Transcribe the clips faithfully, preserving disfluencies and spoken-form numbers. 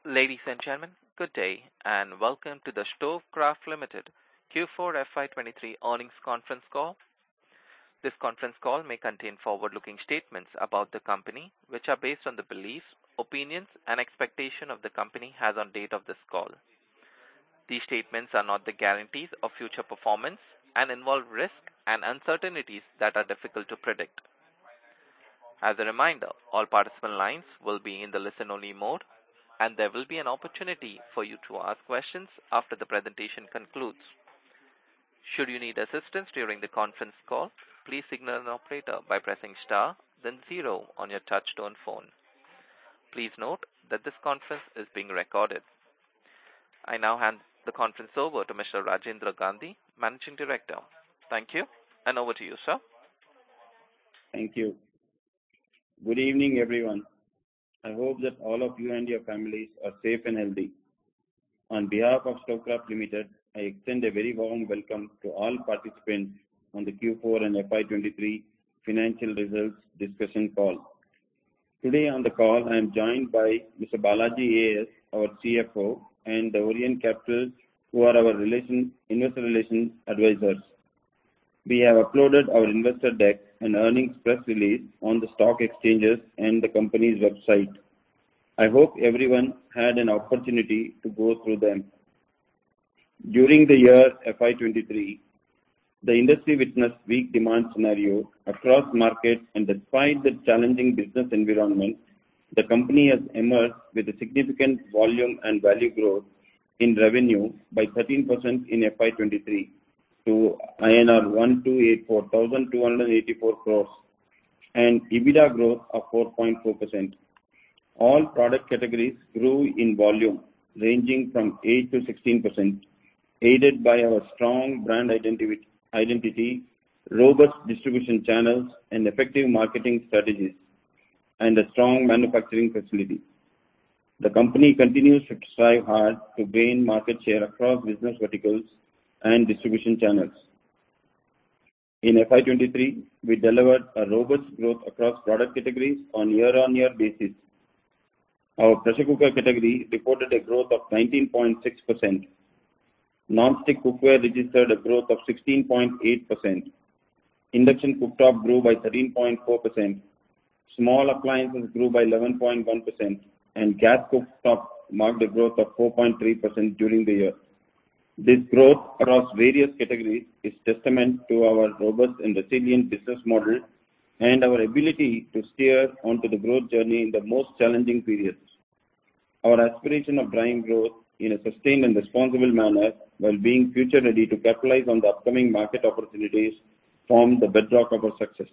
Ladies and gentlemen, good day and welcome to the Stovecraft Limited Q four F Y twenty-three earnings conference call. This conference call may contain forward-looking statements about the company, which are based on the beliefs, opinions, and expectation of the company has on date of this call. These statements are not the guarantees of future performance and involve risks and uncertainties that are difficult to predict. As a reminder, all participant lines will be in the listen-only mode, and there will be an opportunity for you to ask questions after the presentation concludes. Should you need assistance during the conference call, please signal an operator by pressing star, then zero on your touch-tone phone. Please note that this conference is being recorded. I now hand the conference over to Mister Rajendra Gandhi, Managing Director. Thank you, and over to you, sir. Thank you. Good evening, everyone. I hope that all of you and your families are safe and healthy. On behalf of Stovecraft Limited, I extend a very warm welcome to all participants on the Q four and F Y twenty-three financial results discussion call. Today on the call, I am joined by Mister Balaji A S, our C F O, and the Orient Capital, who are our relation, investor relations advisors. We have uploaded our investor deck and earnings press release on the stock exchanges and the company's website. I hope everyone had an opportunity to go through them. During the year F Y twenty-three, the industry witnessed weak demand scenario across markets, and despite the challenging business environment, the company has emerged with a significant volume and value growth in revenue by thirteen percent in F Y twenty-three. To I N R one thousand two hundred eighty-four crores and EBITDA growth of four point four percent. All product categories grew in volume ranging from eight to sixteen percent, aided by our strong brand identity, identity, robust distribution channels, and effective marketing strategies, and a strong manufacturing facility. The company continues to strive hard to gain market share across business verticals and distribution channels. In F Y twenty-three, we delivered a robust growth across product categories on year-on-year basis. Our pressure cooker category reported a growth of nineteen point six percent. Non-stick cookware registered a growth of sixteen point eight percent. Induction cooktop grew by thirteen point four percent. Small appliances grew by eleven point one percent. And gas cooktop marked a growth of four point three percent during the year. This growth across various categories is testament to our robust and resilient business model and our ability to steer onto the growth journey in the most challenging periods. Our aspiration of driving growth in a sustained and responsible manner while being future ready to capitalize on the upcoming market opportunities form the bedrock of our success.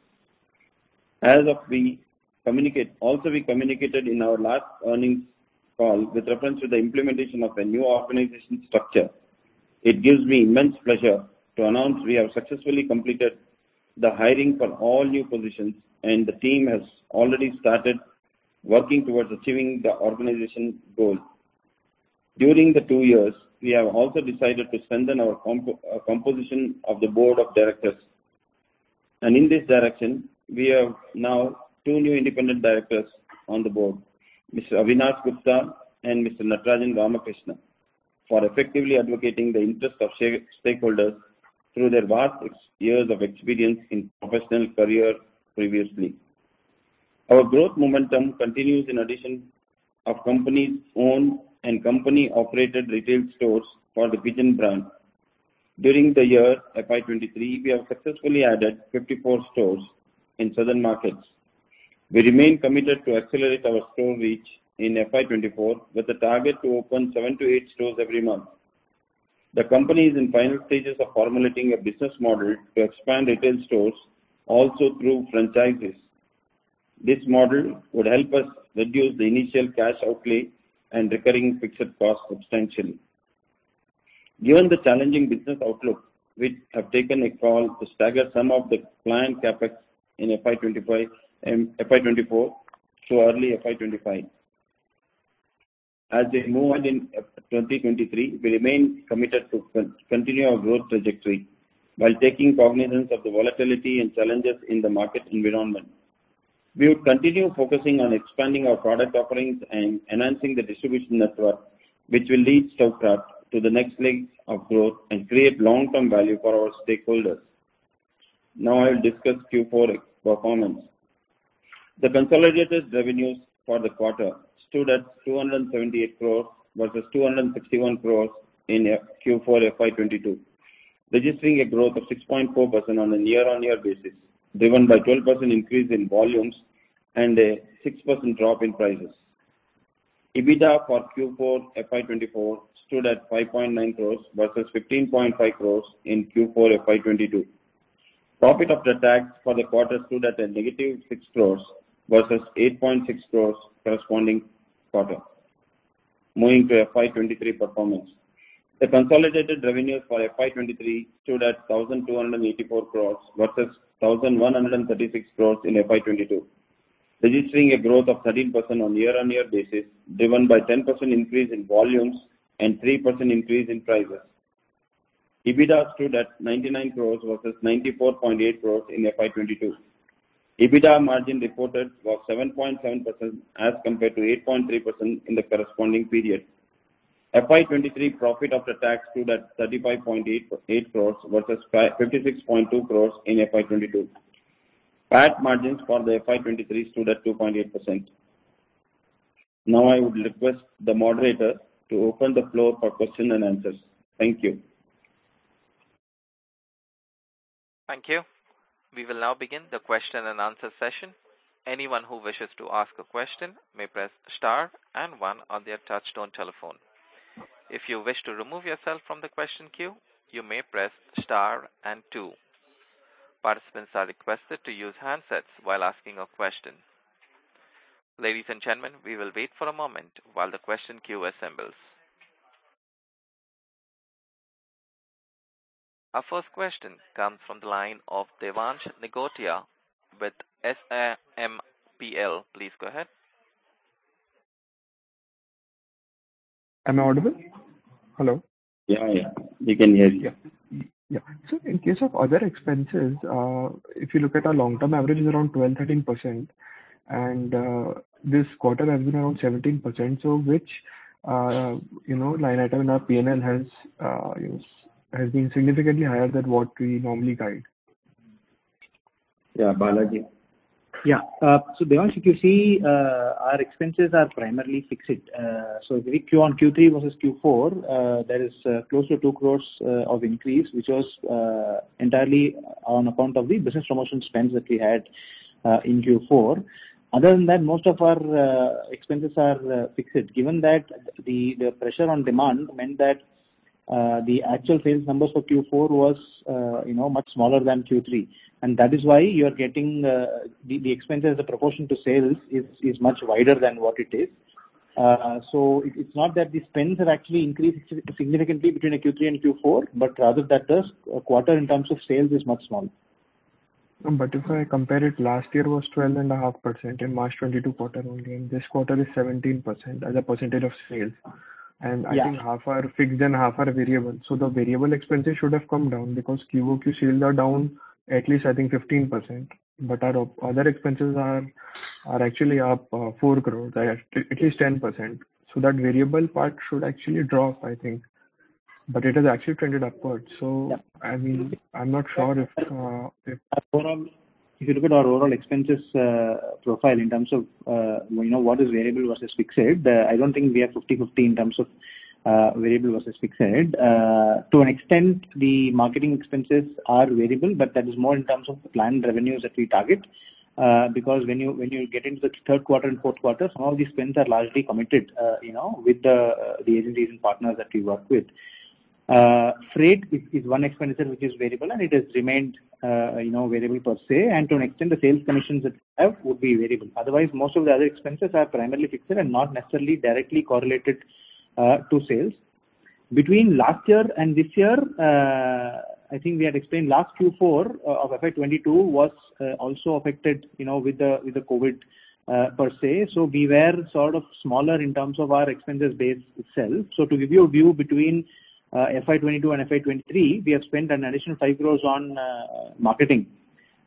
As of we communicate, also we communicated in our last earnings call with reference to the implementation of a new organization structure. It gives me immense pleasure to announce we have successfully completed the hiring for all new positions, and the team has already started working towards achieving the organization goal. During the two years, we have also decided to strengthen our comp- uh, composition of the board of directors. And in this direction, we have now two new independent directors on the board, Mister Avinash Gupta and Mister Natarajan Ramakrishna, for effectively advocating the interest of stakeholders through their vast years of experience in professional career previously. Our growth momentum continues in addition of company's own and company-operated retail stores for the Pigeon brand. During the year F Y twenty-three, we have successfully added fifty-four stores in southern markets. We remain committed to accelerate our store reach in F Y twenty-four with a target to open seven to eight stores every month. The company is in final stages of formulating a business model to expand retail stores also through franchises. This model would help us reduce the initial cash outlay and recurring fixed costs substantially. Given the challenging business outlook, we have taken a call to stagger some of the planned capex in F Y twenty-five and F Y twenty-four to early F Y twenty-five. As we move on in twenty twenty-three, we remain committed to continue our growth trajectory while taking cognizance of the volatility and challenges in the market environment. We would continue focusing on expanding our product offerings and enhancing the distribution network, which will lead Stockcraft to the next leg of growth and create long-term value for our stakeholders. Now I will discuss Q four performance. The consolidated revenues for the quarter stood at two hundred seventy-eight crores versus two hundred sixty-one crores in Q four F Y twenty-two, registering a growth of six point four percent on a year-on-year basis, driven by twelve percent increase in volumes and a six percent drop in prices. EBITDA for Q four F Y twenty-four stood at five point nine crores versus fifteen point five crores in Q four F Y twenty-two. Profit after tax for the quarter stood at a negative six crores versus eight point six crores corresponding quarter. Moving to F Y twenty-three performance. The consolidated revenues for F Y twenty-three stood at one thousand two hundred eighty-four crores versus one thousand one hundred thirty-six crores in F Y twenty-two, registering a growth of thirteen percent on year-on-year basis, driven by ten percent increase in volumes and three percent increase in prices. EBITDA stood at ninety-nine crores versus ninety-four point eight crores in F Y twenty-two. EBITDA margin reported was seven point seven percent as compared to eight point three percent in the corresponding period. F Y twenty-three profit after tax stood at thirty-five point eight crores versus fifty-six point two crores in F Y twenty-two. P A T margins for the F Y twenty-three stood at two point eight percent. Now I would request the moderator to open the floor for question and answers. Thank you. Thank you. We will now begin the question and answer session. Anyone who wishes to ask a question may press star and one on their touchtone telephone. If you wish to remove yourself from the question queue, you may press star and two. Participants are requested to use handsets while asking a question. Ladies and gentlemen, we will wait for a moment while the question queue assembles. Our first question comes from the line of Devansh Nigotia with S M P L. Please go ahead. Am I audible? Hello? Yeah, yeah. We can hear you. Yeah. Yeah. So in case of other expenses, uh, if you look at our long-term average is around twelve to thirteen percent, and uh, this quarter has been around seventeen percent. So which, uh, you know, line item in our P and L has, uh, you know, has been significantly higher than what we normally guide? Yeah, Balaji. Yeah. Uh, so Devansh, if you see, uh, our expenses are primarily fixed. Uh, so if we Q on Q three versus Q four, uh, there is uh, close to two crores uh, of increase, which was uh, entirely on account of the business promotion spends that we had uh, in Q four. Other than that, most of our uh, expenses are uh, fixed. Given that the, the pressure on demand meant that uh, the actual sales numbers for Q four was, uh, you know, much smaller than Q three. And that is why you are getting uh, the, the expenses as a proportion to sales is, is much wider than what it is. Uh, so it, it's not that the spends have actually increased significantly between a Q three and Q four, but rather that the quarter in terms of sales is much smaller. But if I compare it, last year was twelve point five percent in March twenty-two quarter only, and this quarter is seventeen percent as a percentage of sales. And I yeah. think half are fixed and half are variable. So the variable expenses should have come down because Q O Q sales are down at least I think fifteen percent. But our other expenses are are actually up uh, four crores, at least ten percent. So that variable part should actually drop, I think. But it has actually trended upwards. So, yeah. I mean, I'm not sure if... Uh, if overall, if you look at our overall expenses uh, profile in terms of, uh, you know, what is variable versus fixed, uh, I don't think we have fifty fifty in terms of uh, variable versus fixed. Uh, to an extent, the marketing expenses are variable, but that is more in terms of the planned revenues that we target. Uh, because when you when you get into the third quarter and fourth quarter, some of these spends are largely committed, uh, you know, with the uh, the agencies and partners that we work with. Uh, freight is, is one expenditure which is variable, and it has remained, uh, you know, variable per se. And to an extent, the sales commissions that we have would be variable. Otherwise, most of the other expenses are primarily fixed and not necessarily directly correlated uh, to sales. Between last year and this year, uh, I think we had explained last Q four uh, of F Y twenty-two was uh, also affected, you know, with the with the COVID uh, per se. So we were sort of smaller in terms of our expenses base itself. So to give you a view between uh, F Y twenty-two and F Y twenty-three, we have spent an additional five crores on uh, marketing.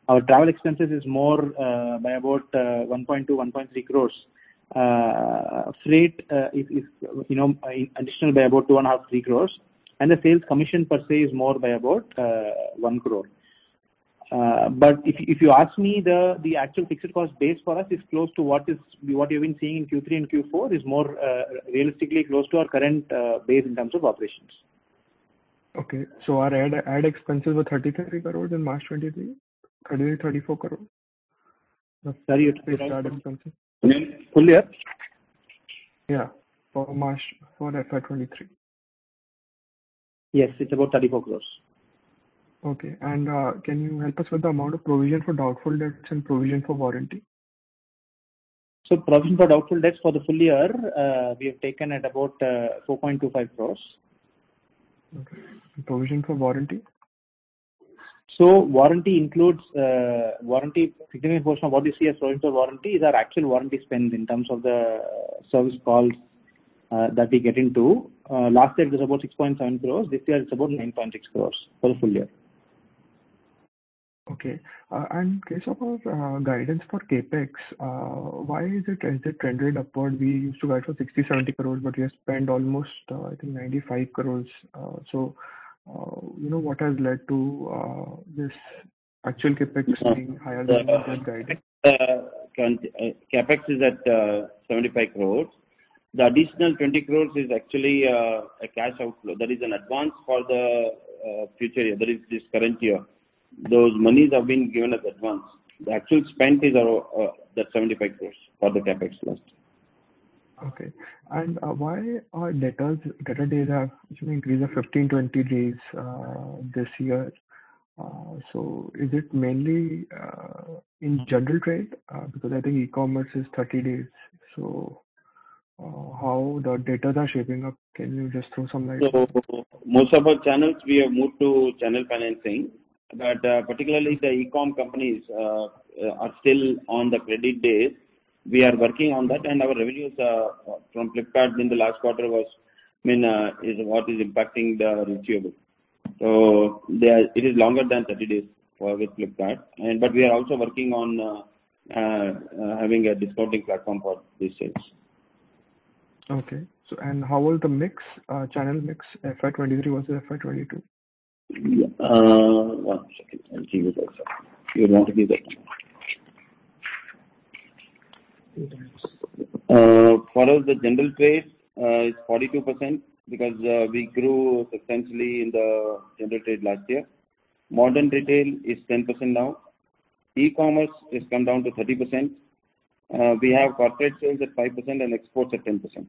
Our travel expenses is more uh, by about uh, one point two, one point three crores. Uh, freight uh, is, is, you know, additional by about two and a half, three crores. And the sales commission per se is more by about uh, one crore. Uh, but if if you ask me, the the actual fixed cost base for us is close to what is what you've been seeing in Q three and Q four is more uh, realistically close to our current uh, base in terms of operations. Okay, so our ad ad expenses were thirty-three crores in March twenty-three, thirty-three, thirty-four crores. Sorry, fixed ad expenses. Full year? Yeah, for March for F Y twenty-three. Yes, it's about thirty-four crores. Okay. And uh, can you help us with the amount of provision for doubtful debts and provision for warranty? So provision for doubtful debts for the full year, uh, we have taken at about uh, four point two five crores. Okay. And provision for warranty? So warranty includes uh, warranty. Significant portion of what you see as provision for warranty is our actual warranty spend in terms of the service calls uh, that we get into. Uh, last year it was about six point seven crores. This year it's about nine point six crores for the full year. Okay. Uh, and in case of our uh, guidance for CapEx, uh, why is it, is it trended upward? We used to guide for sixty, seventy crores, but we have spent almost, uh, I think, ninety-five crores. Uh, so, uh, you know, what has led to uh, this actual CapEx being higher than uh, that guidance? Uh, CapEx is at uh, seventy-five crores. The additional twenty crores is actually uh, a cash outflow. That is an advance for the uh, future year. That is this current year. Those monies have been given as advance. The actual spend is uh, uh, that seventy-five crores for the CapEx last. Okay. And uh, why our debtors, debtor days have increased of fifteen, twenty days uh, this year? Uh, so is it mainly uh, in general trade? Uh, because I think e-commerce is thirty days. So uh, how the debtors are shaping up? Can you just throw some light? So most of our channels we have moved to channel financing, but uh, particularly the e-com companies uh, are still on the credit days. We are working on that, and our revenues uh, from Flipkart in the last quarter was, I mean, uh, is what is impacting the receivable. So they are, it is longer than thirty days for with Flipkart, and but we are also working on uh, uh, uh, having a discounting platform for these sales. Okay. So and how will the mix, uh, channel mix, F Y twenty-three versus F Y twenty-two? Yeah. Uh, one second, I'll give you that. You want to give that? Uh, for us, the general trade uh, is forty-two percent because uh, we grew substantially in the general trade last year. Modern retail is ten percent now. E-commerce has come down to thirty percent. Uh, we have corporate sales at five percent and exports at ten percent.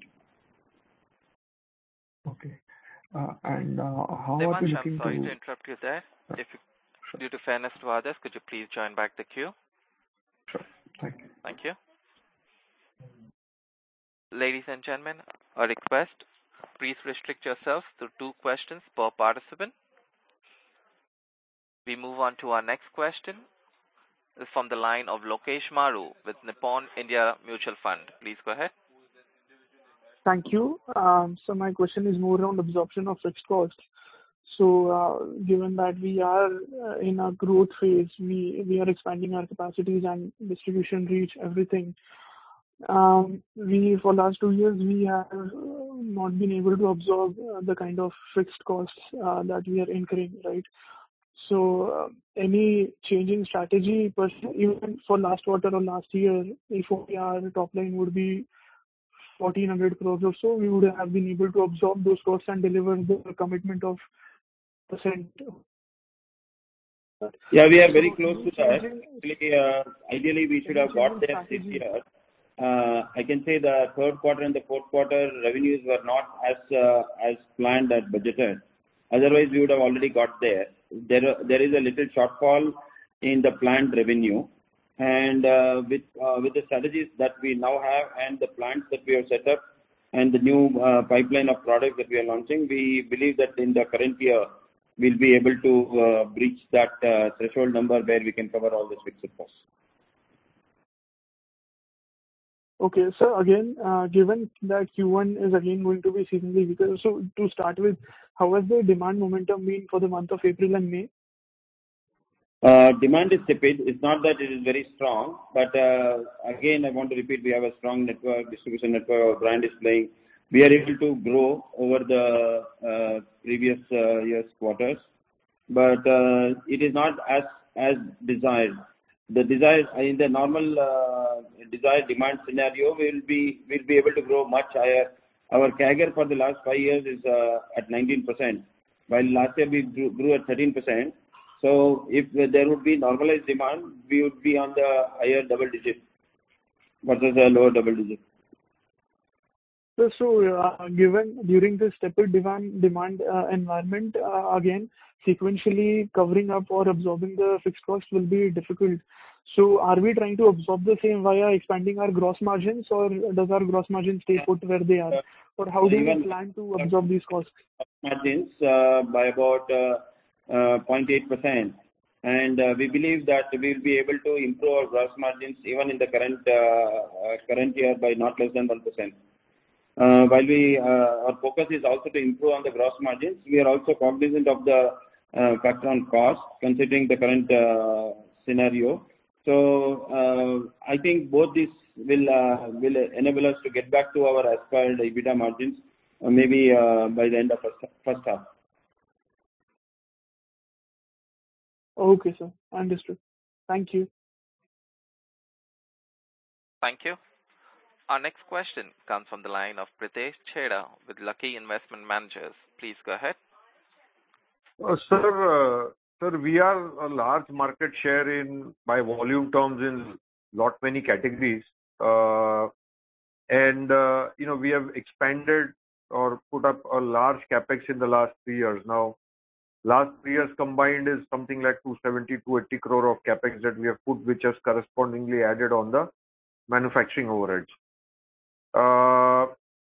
Okay. Uh, and uh, how Devansh, are we looking I'm sorry to... to interrupt you there. Sure. If you, due to fairness to others, could you please join back the queue? Sure. Thank you. Thank you. Ladies and gentlemen, a request, please restrict yourselves to two questions per participant. We move on to our next question. It's from the line of Lokesh Maru with Nippon India Mutual Fund. Please go ahead. Thank you. Um, so my question is more around absorption of fixed costs. So uh, given that we are uh, in a growth phase, we, we are expanding our capacities and distribution reach, everything. Um, we, for last two years, we have not been able to absorb uh, the kind of fixed costs uh, that we are incurring, right? So uh, any changing strategy, even for last quarter or last year, if only our top line would be fourteen hundred crores or so, we would have been able to absorb those costs and deliver the commitment of percent. Yeah, we are very close to that. Actually, uh, ideally, we should have got there this year. Uh, I can say the third quarter and the fourth quarter revenues were not as uh, as planned as budgeted. Otherwise, we would have already got there. There, there is a little shortfall in the planned revenue. And uh, with uh, with the strategies that we now have and the plants that we have set up and the new uh, pipeline of products that we are launching, we believe that in the current year we'll be able to uh, breach that uh, threshold number where we can cover all the fixed costs. Okay, so again, uh, given that Q one is again going to be seasonally weaker, so to start with, how has the demand momentum been for the month of April and May? Uh, demand is tepid. It's not that it is very strong, but uh, again, I want to repeat, we have a strong network, distribution network, our brand is playing. We are able to grow over the uh, previous uh, year's quarters, but uh, it is not as as desired. The desired in the normal uh, desired demand scenario, we will be will be able to grow much higher. Our C A G R for the last five years is uh, at nineteen percent, while last year we grew, grew at thirteen percent. So if there would be normalized demand, we would be on the higher double digit versus a lower double digit. So, so uh, given during this tepid demand demand uh, environment, uh, again sequentially covering up or absorbing the fixed cost will be difficult. So, are we trying to absorb the same via expanding our gross margins, or does our gross margins stay put where they are, or how do we plan to absorb these costs? Margins uh, by about uh, uh, zero point eight percent, and uh, we believe that we will be able to improve our gross margins even in the current uh, uh, current year by not less than one percent. Uh, while we, uh, our focus is also to improve on the gross margins, we are also cognizant of the uh, factor on cost, considering the current uh, scenario. So uh, I think both these will uh, will enable us to get back to our aspired EBITDA margins, uh, maybe uh, by the end of first, first half. Okay, sir. Understood. Thank you. Thank you. Our next question comes from the line of Pritesh Chheda with Lucky Investment Managers. Please go ahead. Uh, sir, uh, sir, we are a large market share in by volume terms in lot many categories, uh, and uh, you know we have expanded or put up a large capex in the last three years. Now, last three years combined is something like two seventy, two eighty crore of capex that we have put, which has correspondingly added on the manufacturing overheads. Uh,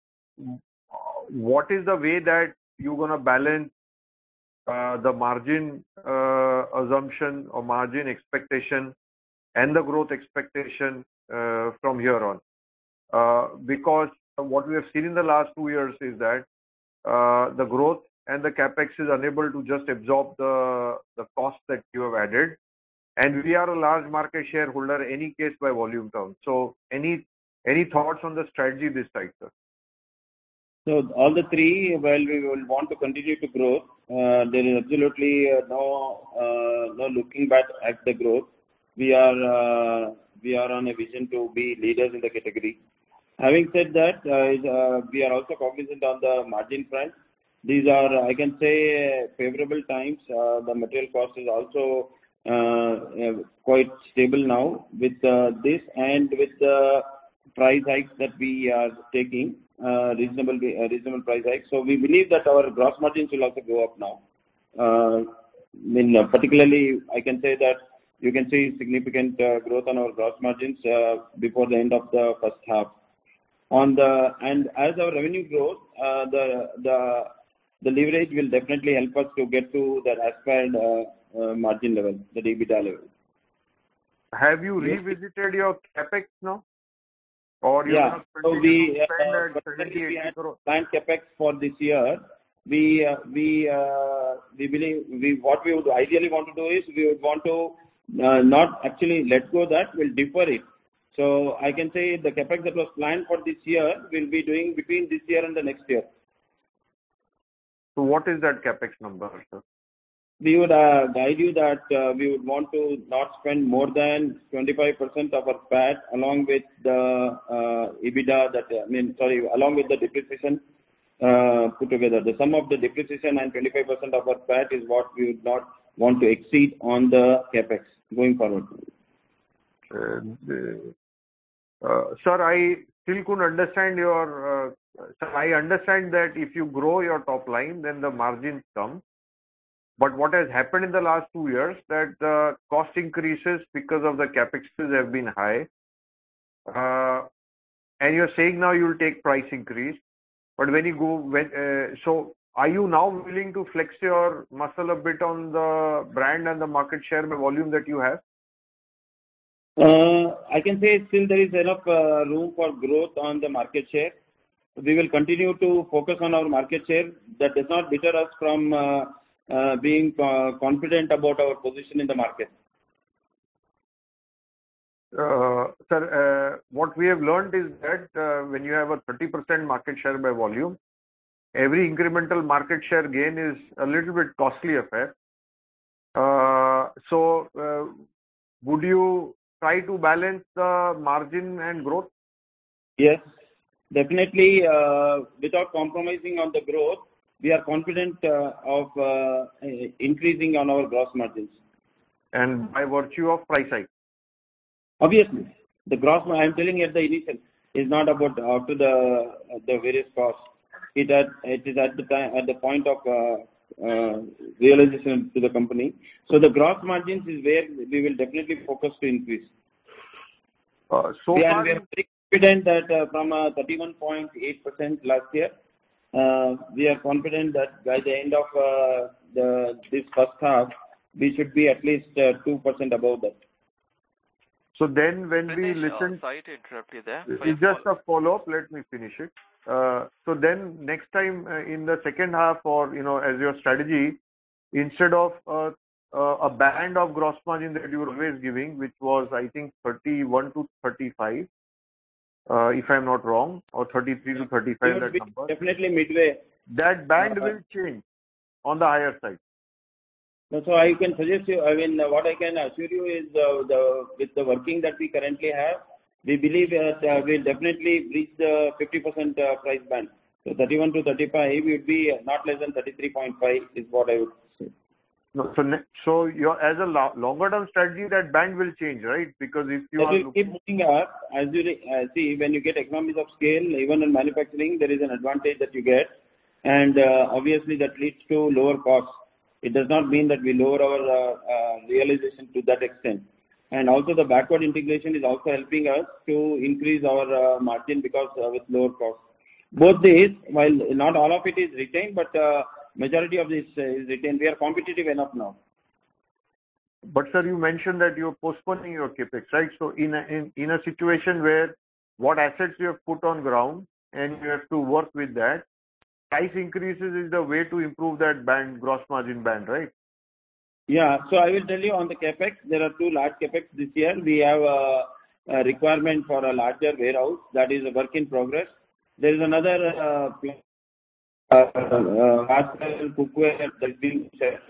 what is the way that you're going to balance uh, the margin uh, assumption or margin expectation and the growth expectation uh, from here on? Uh, because what we have seen in the last two years is that uh, the growth and the capex is unable to just absorb the, the cost that you have added. And we are a large market shareholder, any case by volume terms. So any Any thoughts on the strategy this side, sir? So all the three, well, we will want to continue to grow. Uh, there is absolutely uh, no uh, no looking back at the growth. We are uh, we are on a vision to be leaders in the category. Having said that, uh, uh, we are also cognizant on the margin front. These are, I can say, favorable times. Uh, the material cost is also uh, uh, quite stable now with uh, this and with the uh, price hikes that we are taking, uh, reasonable uh, reasonable price hikes. So we believe that our gross margins will also go up now. Uh, I mean, uh, particularly, I can say that you can see significant uh, growth on our gross margins uh, before the end of the first half. On the and as our revenue grows, uh, the the the leverage will definitely help us to get to that aspired uh, uh, margin level, the EBITDA level. Have you revisited your capex now? Or you yeah, so we uh, planned capex for this year. We uh, we uh, we believe we what we would ideally want to do is we would want to uh, not actually let go that, we'll defer it. So I can say the capex that was planned for this year we'll be doing between this year and the next year. So what is that capex number, sir? We would uh, guide you that uh, we would want to not spend more than twenty-five percent of our P A T along with the uh, EBITDA that, I mean, sorry, along with the depreciation uh, put together. The sum of the depreciation and twenty-five percent of our P A T is what we would not want to exceed on the capex going forward. Uh, uh, sir, I still couldn't understand your, uh, sir, I understand that if you grow your top line, then the margins come. But what has happened in the last two years that the cost increases because of the capexes have been high. Uh, and you're saying now you'll take price increase. But when you go, when uh, so are you now willing to flex your muscle a bit on the brand and the market share by volume that you have? Uh, I can say still there is enough uh, room for growth on the market share. We will continue to focus on our market share. That does not deter us from uh, Uh, being uh, confident about our position in the market. Uh, sir, uh, what we have learned is that uh, when you have a thirty percent market share by volume, every incremental market share gain is a little bit costly affair. Uh, so, uh, would you try to balance the margin and growth? Yes, definitely. Uh, without compromising on the growth, we are confident uh, of uh, increasing on our gross margins. And by virtue of price hike? Obviously, the gross, I am telling you at the initial, is not about after the the various costs. It at it is at the time at the point of uh, uh, realization to the company. So the gross margins is where we will definitely focus to increase. Uh, so we, far, are, we are very confident that uh, from uh, thirty-one point eight percent last year, uh, we are confident that by the end of uh, the this first half, we should be at least uh, two percent above that. So then when Pritesh, we listen... Uh, sorry to interrupt you there. It's just follow-up. a follow-up. Let me finish it. Uh, so then next time uh, in the second half, or, you know, as your strategy, instead of uh, uh, a band of gross margin that you were always giving, which was, I think, thirty-one to thirty-five, uh, if I'm not wrong, or thirty-three to thirty-five, that number. Definitely midway. That band uh, will change on the higher side. So I can suggest you, I mean, what I can assure you is uh, the with the working that we currently have, we believe that uh, we'll definitely reach the fifty percent uh, price band. So thirty-one to thirty-five would be not less than thirty-three point five is what I would say. No, so so your as a lo longer term strategy, that band will change, right? Because if you that are will keep moving up, as you uh, see, when you get economies of scale, even in manufacturing, there is an advantage that you get, and uh, obviously that leads to lower costs. It does not mean that we lower our uh, uh, realization to that extent. And also the backward integration is also helping us to increase our uh, margin because uh, with lower costs. Both these, while not all of it is retained, but uh, majority of this uh, is retained. We are competitive enough now. But sir, you mentioned that you're postponing your capex, right? So in a, in, in a situation where what assets you have put on ground and you have to work with that, price increases is the way to improve that band, gross margin band, right? Yeah. So I will tell you on the capex, there are two large capex this year. We have a, a requirement for a larger warehouse that is a work in progress. There is another uh, uh, uh, cookware that is being set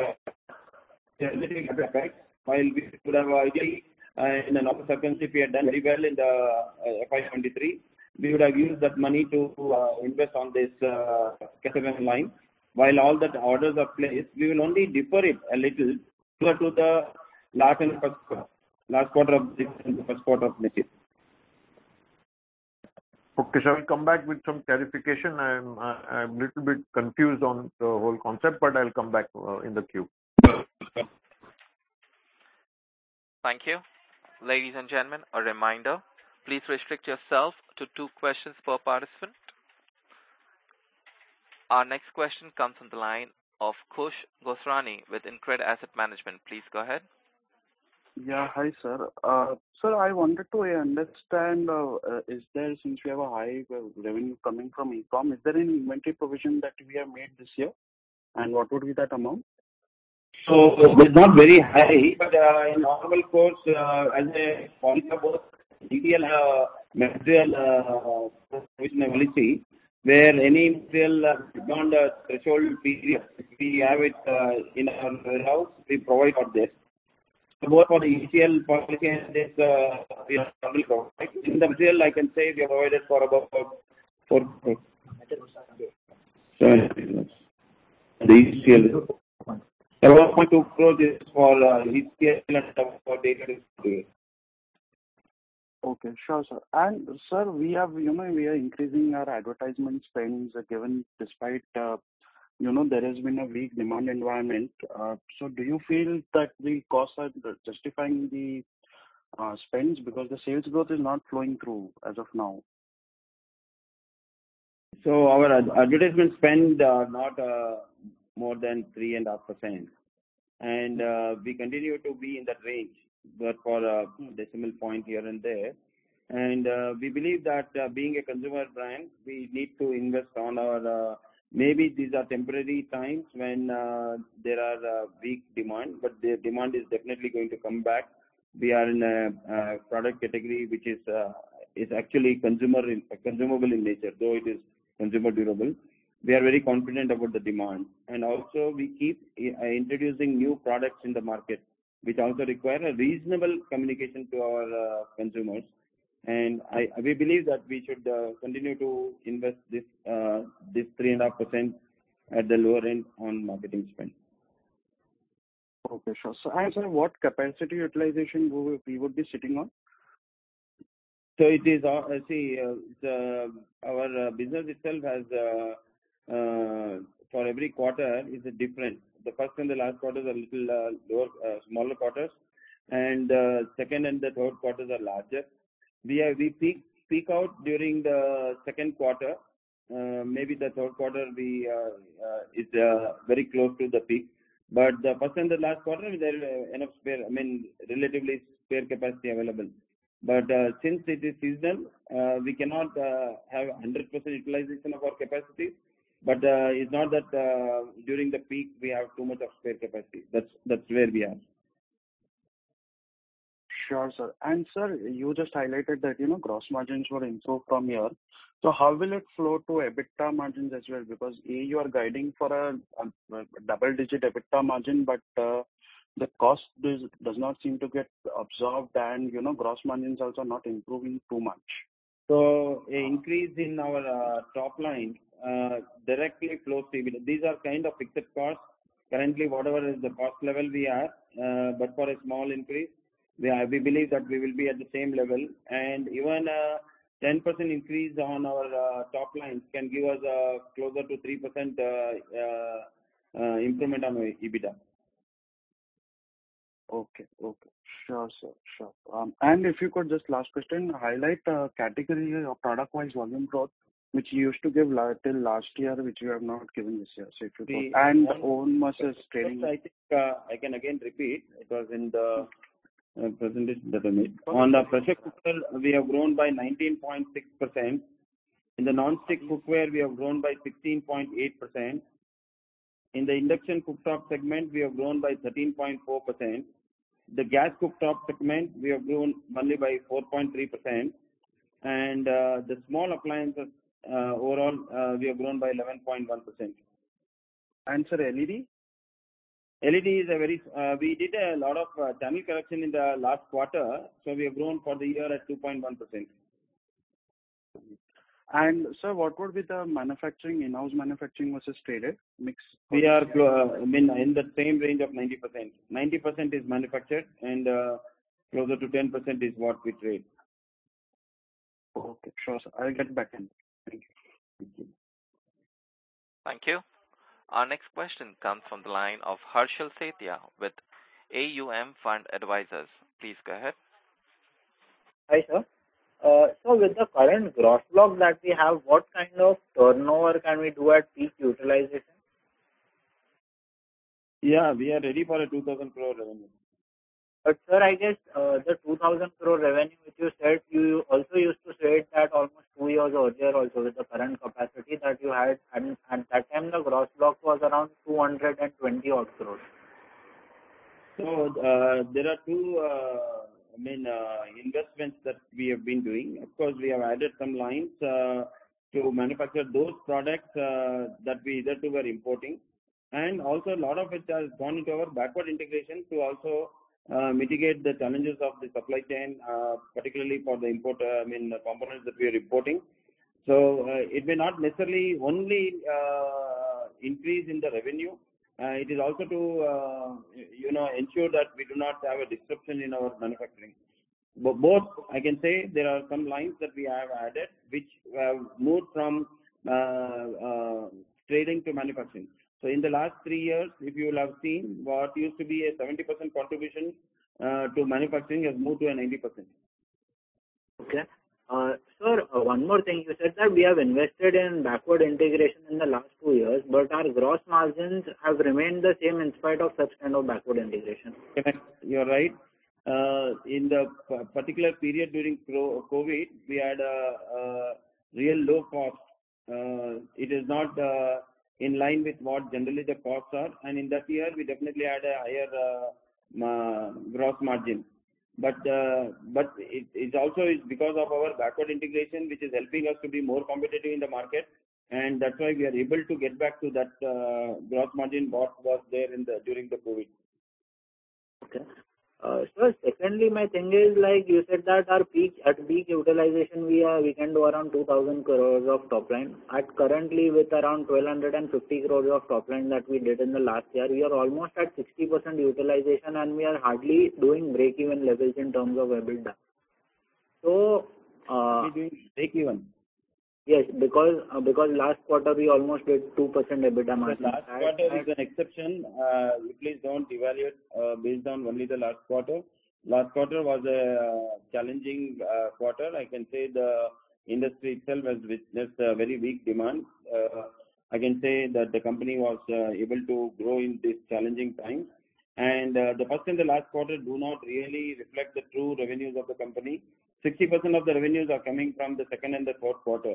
capex. While we could have ideally uh, in the normal circumstances, if we had done very well in the uh, F Y twenty-three, we would have used that money to uh, invest on this uh, Kesavan line. While all that orders are placed, we will only defer it a little to the last and first quarter, last quarter of this and the first quarter of next year. Okay, so I will come back with some clarification. I'm I'm a little bit confused on the whole concept, but I'll come back uh, in the queue. Thank you. Ladies and gentlemen, a reminder, please restrict yourself to two questions per participant. Our next question comes from the line of Khush Gosrani with Incred Asset Management. Please go ahead. Yeah, hi sir. Uh, sir, I wanted to understand, uh, uh, is there, since we have a high uh, revenue coming from e-com, is there any inventory provision that we have made this year? And what would be that amount? So it's not very high, but uh, in normal course, uh, as a policy about detail uh, material uh, provision policy, where any material uh, beyond the threshold period, if we have it uh, in our warehouse, we provide for this. So both for the E C L policy and this, uh, we are normally provide. In the material, I can say we have provided for about four crores. The E C L. About one point two crores is for uh, E C L and for data. Okay, sure, sir. And sir, we have, you know, we are increasing our advertisement spends uh, given despite, uh, you know, there has been a weak demand environment. Uh, so do you feel that the costs are justifying the uh, spends because the sales growth is not flowing through as of now? So our advertisement spend are not uh, more than three and a half percent, and uh, we continue to be in that range, but for a decimal point here and there. And uh, we believe that uh, being a consumer brand, we need to invest on our. Uh, maybe these are temporary times when uh, there are uh, weak demand, but the demand is definitely going to come back. We are in a, a product category which is uh, is actually consumer in, consumable in nature, though it is consumer durable. We are very confident about the demand, and also we keep uh, introducing new products in the market, which also require a reasonable communication to our uh, consumers. And I, we believe that we should uh, continue to invest this uh, this three and a half percent at the lower end on marketing spend. Okay, sure. So, and sir, what capacity utilization we, we would be sitting on? So it is, uh, see, uh, the, our uh, business itself has, uh, uh, for every quarter is different. The first and the last quarters are little uh, lower, uh, smaller quarters, and uh, second and the third quarters are larger. We are, we peak, peak out during the second quarter. Uh, maybe the third quarter we uh, uh, is uh, very close to the peak. But the first and the last quarter, there is enough spare, I mean, relatively spare capacity available. But uh, since it is seasonal, uh, we cannot uh, have one hundred percent utilization of our capacity. But uh, it's not that uh, during the peak we have too much of spare capacity. That's that's where we are. Sure, sir. And sir, you just highlighted that, you know, gross margins will improve from here. So how will it flow to EBITDA margins as well? Because A, you are guiding for a, a, a double-digit EBITDA margin, but uh, the cost does, does not seem to get absorbed, and, you know, gross margins also not improving too much. So an increase in our uh, top line uh, directly flows to EBITDA. These are kind of fixed costs. Currently, whatever is the cost level we are, uh, but for a small increase, we, are, we believe that we will be at the same level, and even a ten percent increase on our uh, top line can give us uh, closer to three percent uh, uh, uh, improvement on EBITDA. Okay, okay. Sure, sir, sure. Um, and if you could just last question, highlight uh, category or product-wise volume growth, which you used to give la till last year, which you have not given this year. So if you could, and own versus trading. I think uh, I can again repeat. It was in the uh, presentation that I made. On the pressure cooker, we have grown by nineteen point six percent. In the non-stick cookware, we have grown by sixteen point eight percent. In the induction cooktop segment, we have grown by thirteen point four percent. The gas cooktop segment, we have grown only by four point three percent. And uh, the small appliances, uh, overall, uh, we have grown by eleven point one percent. And sir, L E D? L E D is a very, uh, we did a lot of uh, channel correction in the last quarter, so we have grown for the year at two point one percent. And sir, what would be the manufacturing, in-house manufacturing versus traded mix? We are, uh, I mean, in the same range of ninety percent. ninety percent is manufactured, and uh, closer to ten percent is what we trade. Okay, sure, sir. I'll get back in. Thank you. Thank you. Thank you. Our next question comes from the line of Harshal Sethia with A U M Fund Advisors. Please go ahead. Hi, sir. Uh, so with the current gross block that we have, what kind of turnover can we do at peak utilization? Yeah, we are ready for a two thousand crore revenue. But sir, I guess uh, the two thousand crore revenue which you said, you also used to say that almost two years earlier also with the current capacity that you had, and at that time the gross block was around two hundred twenty odd crores. So uh, there are two uh, I mean, uh, investments that we have been doing. Of course, we have added some lines uh, to manufacture those products uh, that we either were importing, and also a lot of it has gone into our backward integration to also uh, mitigate the challenges of the supply chain, uh, particularly for the import, uh, I mean, the components that we are importing. So uh, it may not necessarily only uh, increase in the revenue. Uh, it is also to, uh, you know, ensure that we do not have a disruption in our manufacturing. But both, I can say, there are some lines that we have added which have moved from uh, uh, trading to manufacturing. So in the last three years, if you will have seen, what used to be a seventy percent contribution uh, to manufacturing has moved to a ninety percent. Okay. Uh, sir, uh, one more thing. You said that we have invested in backward integration in the last two years, but our gross margins have remained the same in spite of such kind of backward integration. You're right. Uh, in the particular period during COVID, we had a, a real low cost. Uh, it is not uh, in line with what generally the costs are, and in that year, we definitely had a higher uh, ma gross margin. But uh, but it, it's also is because of our backward integration, which is helping us to be more competitive in the market, and that's why we are able to get back to that uh, gross margin what was there in the during the COVID. Okay. Uh, so secondly, my thing is, like you said that our peak at peak utilization we are we can do around two thousand crores of top line. At currently with around twelve fifty crores of top line that we did in the last year, we are almost at sixty percent utilization and we are hardly doing break even levels in terms of EBITDA. So uh, we doing break even. Yes, because uh, because last quarter we almost did two percent EBITDA margin. The last quarter is an exception. Uh, please don't evaluate uh, based on only the last quarter. Last quarter was a uh, challenging uh, quarter. I can say the industry itself has witnessed a very weak demand. Uh, I can say that the company was uh, able to grow in this challenging time. And uh, the first and the last quarter do not really reflect the true revenues of the company. sixty percent of the revenues are coming from the second and the fourth quarter.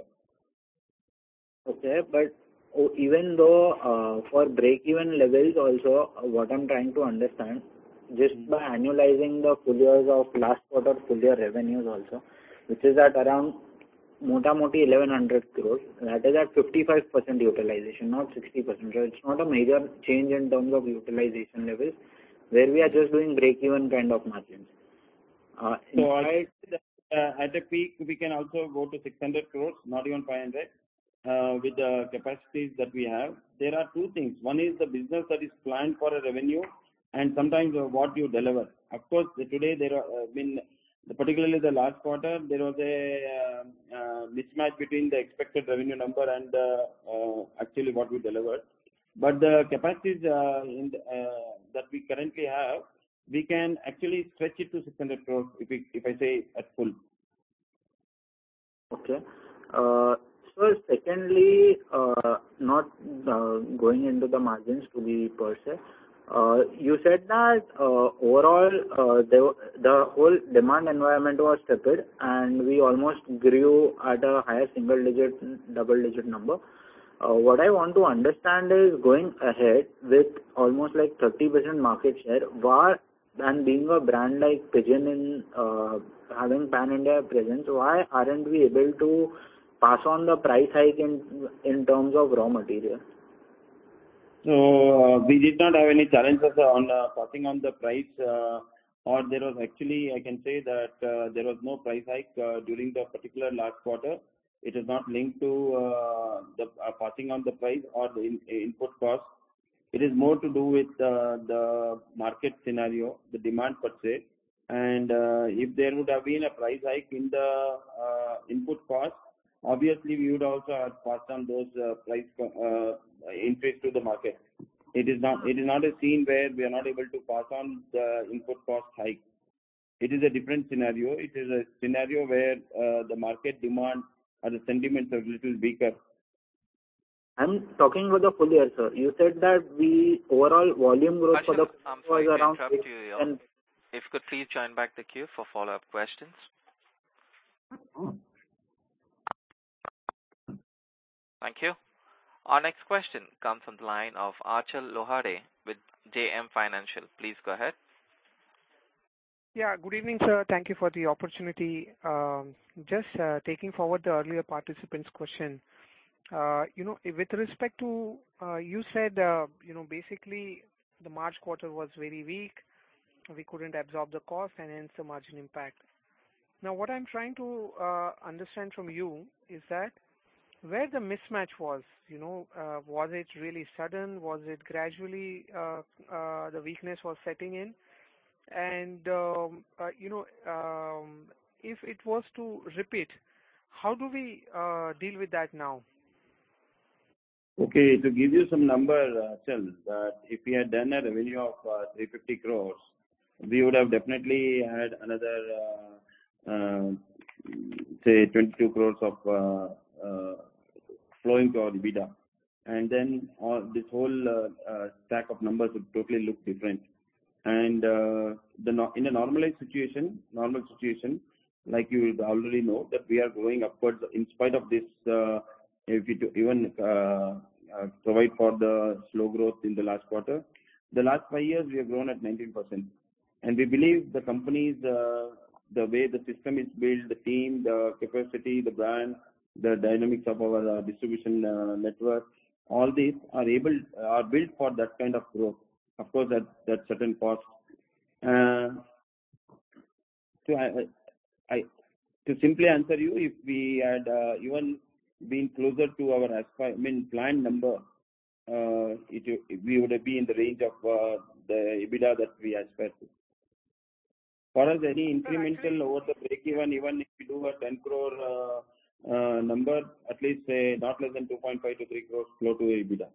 Okay, but oh, even though uh, for break-even levels also, uh, what I'm trying to understand, just by annualizing the full years of last quarter full year revenues also, which is at around mota moti eleven hundred crores, that is at fifty-five percent utilization, not sixty percent. So it's not a major change in terms of utilization levels, where we are just doing break-even kind of margins. Uh, so I, uh, at a peak, we can also go to six hundred crores, not even five hundred. Uh, with the capacities that we have, there are two things. One is the business that is planned for a revenue, and sometimes uh, what you deliver. Of course, today there are uh, been, particularly the last quarter, there was a uh, uh, mismatch between the expected revenue number and uh, uh, actually what we delivered. But the capacities uh, in the, uh, that we currently have, we can actually stretch it to six hundred crores if, we, if I say at full. Okay. Uh, So secondly, uh, not uh, going into the margins to be per se, uh, you said that uh, overall uh, the, the whole demand environment was tepid and we almost grew at a higher single digit, double digit number. Uh, what I want to understand is going ahead with almost like thirty percent market share, why, and being a brand like Pigeon in uh, having pan-India presence, why aren't we able to pass on the price hike in in terms of raw material? So uh, we did not have any challenges on uh, passing on the price, uh, or there was actually, I can say that uh, there was no price hike uh, during the particular last quarter. It is not linked to uh, the uh, passing on the price or the in, input cost. It is more to do with uh, the market scenario, the demand per se. And uh, if there would have been a price hike in the uh, input cost, obviously we would also have passed on those uh, price uh, increase to the market. It is not it is not a scene where we are not able to pass on the input cost hike. It is a different scenario. It is a scenario where uh, the market demand or the sentiments are a little weaker. I'm talking about the full year, sir. You said that we overall volume growth Ashim, for the I'm was sorry to around interrupt you here. and If you could please join back the queue for follow-up questions. Thank you. Our next question comes from the line of Achal Lohade with J M Financial. Please go ahead. Yeah, good evening, sir. Thank you for the opportunity. Um, just uh, taking forward the earlier participant's question. Uh, you know, with respect to, uh, you said, uh, you know, basically the March quarter was very weak. We couldn't absorb the cost and hence the margin impact. Now, what I'm trying to uh, understand from you is that where the mismatch was, you know, uh, was it really sudden? Was it gradually uh, uh, the weakness was setting in? And, um, uh, you know, um, if it was to repeat, how do we uh, deal with that now? Okay, to give you some number, Achal, that if we had done a revenue of uh, three hundred fifty crores, we would have definitely had another, uh, uh, say, twenty-two crores of uh, uh, flowing to our EBITDA. And then uh, this whole uh, uh, stack of numbers would totally look different. And uh, the no in a normalized situation, normal situation, like you already know, that we are going upwards in spite of this, uh, if we even uh, uh, provide for the slow growth in the last quarter. The last five years, we have grown at nineteen percent. And we believe the company's, uh, the way the system is built, the team, the capacity, the brand, the dynamics of our uh, distribution uh, network, all these are able, are built for that kind of growth. Of course, at that certain cost. Uh, so I, I, to simply answer you, if we had uh, even been closer to our aspire, I mean, planned number, uh, it, we would be in the range of uh, the EBITDA that we aspire to. For us, any incremental over the break even, even if we do a ten crore uh, uh, number, at least say not less than two point five to three crores flow to EBITDA.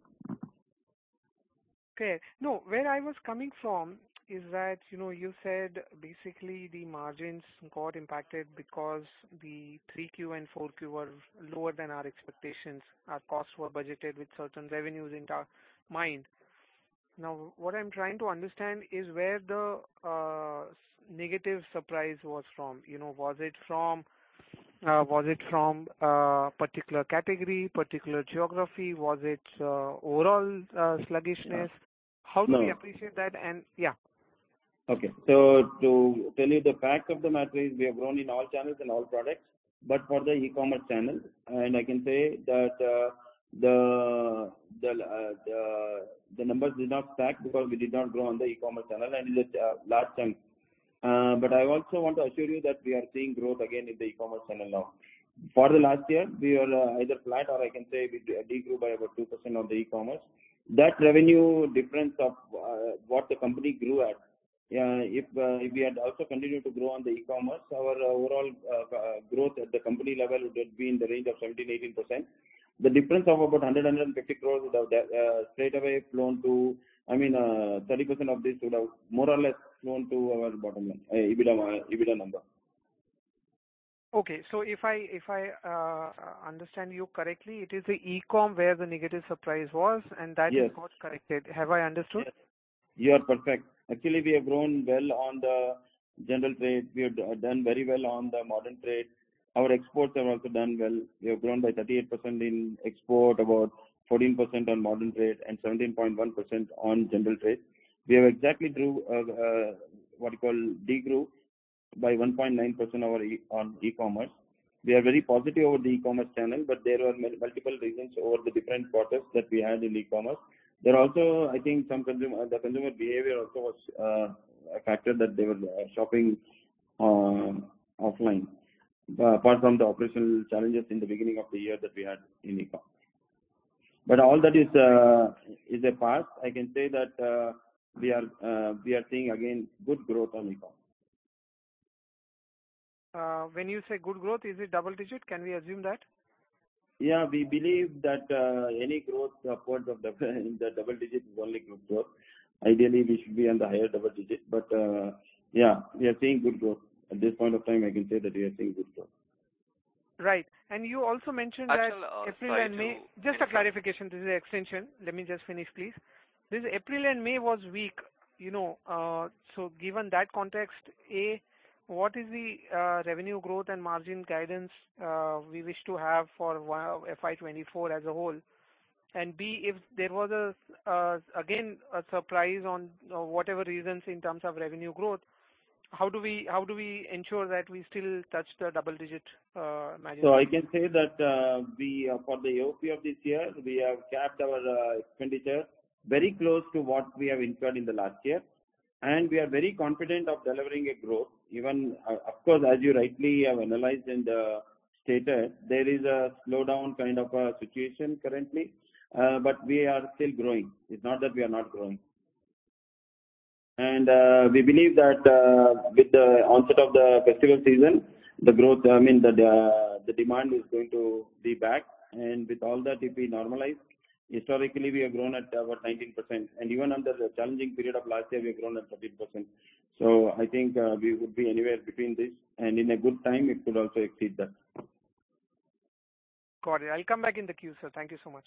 Okay. No, where I was coming from is that, you know, you said basically the margins got impacted because the three Q and four Q were lower than our expectations. Our costs were budgeted with certain revenues in our mind. Now, what I'm trying to understand is where the uh, negative surprise was from. You know, was it from uh, was it from uh, particular category, particular geography? Was it uh, overall uh, sluggishness? How do No. we appreciate that? And yeah. Okay. So to tell you the fact of the matter is we have grown in all channels and all products, but for the e-commerce channel, and I can say that uh, the the, uh, the the numbers did not stack because we did not grow on the e-commerce channel, and it's a uh, large chunk. Uh, but I also want to assure you that we are seeing growth again in the e-commerce channel now. For the last year, we were uh, either flat or I can say we de-grew by about two percent on the e-commerce. That revenue difference of uh, what the company grew at, yeah, if, uh, if we had also continued to grow on the e-commerce, our uh, overall uh, uh, growth at the company level would be in the range of seventeen to eighteen percent. The difference of about one hundred to one hundred fifty crores would have uh, straight away flown to, I mean, uh, thirty percent of this would have more or less flown to our bottom line, uh, EBITDA, uh, EBITDA number. Okay, so if I if I uh, understand you correctly, it is the e-com where the negative surprise was, and that Yes. is got corrected. Have I understood? Yes. You are perfect. Actually, we have grown well on the general trade. We have done very well on the modern trade. Our exports have also done well. We have grown by thirty-eight percent in export, about fourteen percent on modern trade, and seventeen point one percent on general trade. We have exactly drew uh, uh, what you call de-grew by one point nine percent over e on e-commerce. We are very positive over the e-commerce channel, but there were multiple reasons over the different quarters that we had in e-commerce. There are also, I think, some consumer, the consumer behavior also was uh, a factor that they were uh, shopping uh, offline, uh, apart from the operational challenges in the beginning of the year that we had in e-commerce. But all that is uh, is a past. I can say that uh, we are uh, we are seeing again good growth on e-commerce. Uh, when you say good growth, is it double digit? Can we assume that? Yeah, we believe that uh, any growth upwards of the, in the double digit is only good growth. Ideally, we should be on the higher double digit, but uh, yeah, we are seeing good growth. At this point of time, I can say that we are seeing good growth. Right. And you also mentioned Achal, that uh, April sorry and May, to just a interrupt. clarification, this is an extension. Let me just finish, please. This April and May was weak, you know, uh, so given that context, A, what is the uh, revenue growth and margin guidance uh, we wish to have for F Y twenty-four as a whole? And B, if there was a, uh, again, a surprise on uh, whatever reasons in terms of revenue growth, how do we how do we ensure that we still touch the double-digit uh, margin? So I can say that uh, we, uh, for the A O P of this year, we have capped our uh, expenditure very close to what we have incurred in the last year, and we are very confident of delivering a growth. Even, uh, of course, as you rightly have analyzed and uh, stated, there is a slowdown kind of a situation currently, uh, but we are still growing. It's not that we are not growing. And uh, we believe that uh, with the onset of the festival season, the growth, I mean, the, the, the demand is going to be back. And with all that, if we normalize, historically, we have grown at about nineteen percent. And even under the challenging period of last year, we have grown at thirteen percent. So I think uh, we would be anywhere between this. And in a good time, it could also exceed that. Got it. I'll come back in the queue, sir. Thank you so much.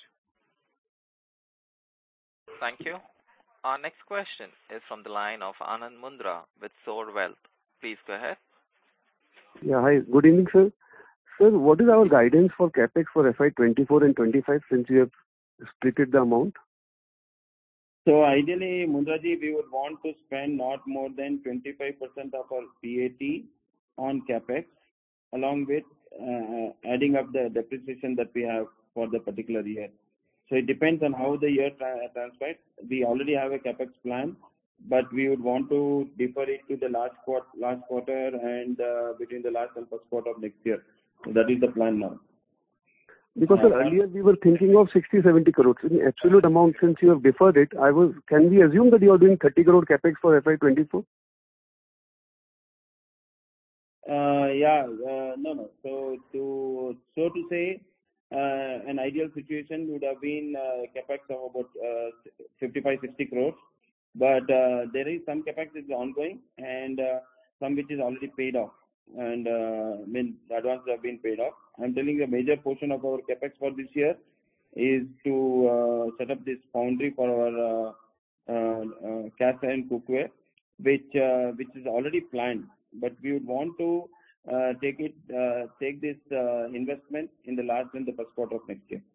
Thank you. Our next question is from the line of Anand Mundra with Soar Wealth. Please go ahead. Yeah, hi. Good evening, sir. Sir, what is our guidance for CapEx for F Y twenty-four and twenty-five since you have splitted the amount? So ideally, Mundraji, we would want to spend not more than twenty-five percent of our P A T on capex, along with uh, adding up the depreciation that we have for the particular year. So it depends on how the year tra- transpires. We already have a capex plan, but we would want to defer it to the last quarter, last quarter and uh, between the last and first quarter of next year. So that is the plan now. Because uh, sir, earlier we were thinking of sixty, seventy crores. In absolute amount, since you have deferred it, I was. Can we assume that you are doing thirty crore capex for F Y twenty-four? Uh, yeah, uh, no, no. So to so to say, uh, an ideal situation would have been uh, capex of about uh, fifty-five, sixty crores. But uh, there is some capex is ongoing and uh, some which is already paid off. And uh, I mean, the advances have been paid off. I'm telling you, a major portion of our capex for this year is to uh, set up this foundry for our uh, uh, uh, cast iron cookware, which uh, which is already planned. But we would want to uh, take it, uh, take this uh, investment in the last and the first quarter of next year.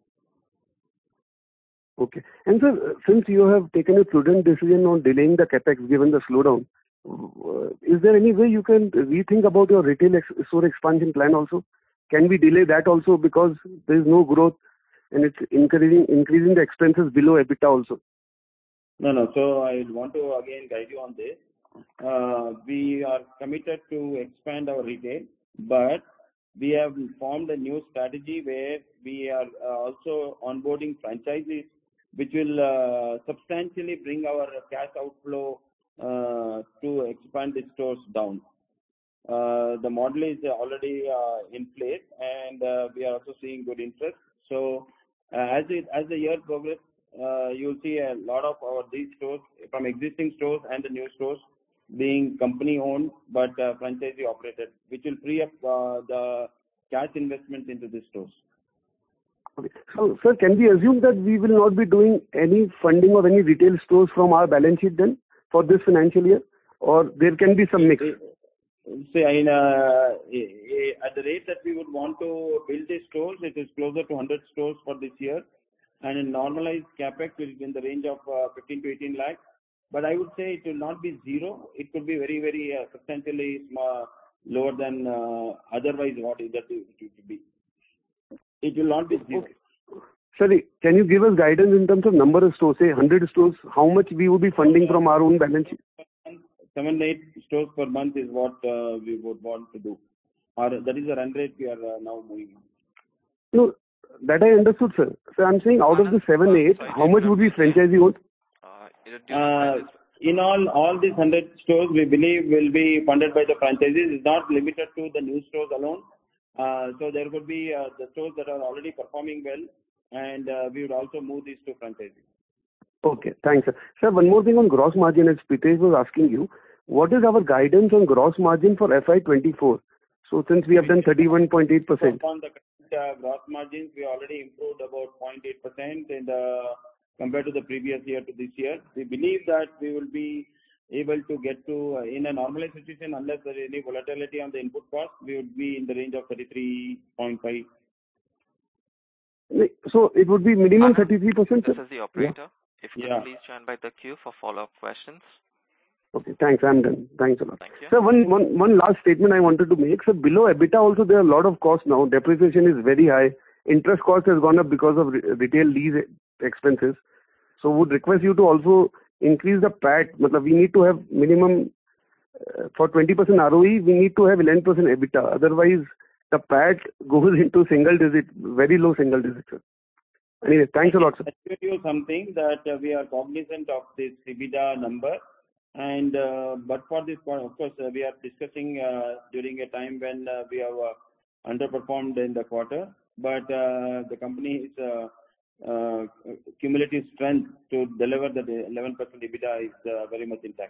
Okay. And sir, since you have taken a prudent decision on delaying the capex given the slowdown, uh, is there any way you can rethink about your retail ex- store expansion plan also? Can we delay that also because there is no growth and it's increasing increasing the expenses below EBITDA also? No, no. So I want to again guide you on this. Uh, we are committed to expand our retail, but we have formed a new strategy where we are uh, also onboarding franchises, which will uh, substantially bring our cash outflow uh, to expand the stores down. Uh, the model is already uh, in place, and uh, we are also seeing good interest. So uh, as it as the year progresses, uh, you'll see a lot of our these stores from existing stores and the new stores being company owned but uh, franchisee operated, which will free up uh, the cash investments into the stores. Okay. So, sir, can we assume that we will not be doing any funding of any retail stores from our balance sheet then for this financial year, or there can be some mix? Say, in, uh, at the rate that we would want to build these stores, it is closer to one hundred stores for this year, and in normalized capex will be in the range of uh, fifteen to eighteen lakhs. But I would say it will not be zero. It could be very, very uh, substantially small, lower than uh, otherwise what is that it would be. It will not be zero. Sorry, can you give us guidance in terms of number of stores? Say one hundred stores, how much we would be funding from our own balance sheet? Seven, eight stores per month is what uh, we would want to do. Or that is the run rate we are uh, now moving on. No, that I understood, sir. So I'm saying out of the seven, eight, how much would be franchisee owned? Uh, in all, all these one hundred stores we believe will be funded by the franchises. It's not limited to the new stores alone. Uh, so there could be uh, the stores that are already performing well, and uh, we would also move these to franchises. Okay, thanks, sir. Sir, one more thing on gross margin, as Pritesh was asking you, what is our guidance on gross margin for F Y twenty-four? So since we have done thirty-one point eight percent. On the uh, gross margins, we already improved about zero point eight percent in the, compared to the previous year to this year. We believe that we will be able to get to, uh, in a normalized situation, unless there is any volatility on the input cost, we would be in the range of thirty-three point five. So it would be minimum thirty-three percent, sir? This is the operator. Yeah. If you yeah. could please join by the queue for follow-up questions. Okay, thanks. I'm done. Thanks a lot. Thank you. Sir, one, one, one last statement I wanted to make. So below EBITDA also there are a lot of costs now. Depreciation is very high. Interest cost has gone up because of re- retail lease expenses. So would request you to also increase the P A T. Matlab, we need to have minimum, uh, for twenty percent R O E, we need to have eleven percent EBITDA. Otherwise, the P A T goes into single digit, very low single digit. Sir. Anyway, thanks a lot, sir. I can tell you something that uh, we are cognizant of this EBITDA number, and uh, but for this, of course, uh, we are discussing uh, during a time when uh, we have uh, underperformed in the quarter. But uh, the company's uh, uh, cumulative strength to deliver the eleven percent EBITDA is uh, very much intact.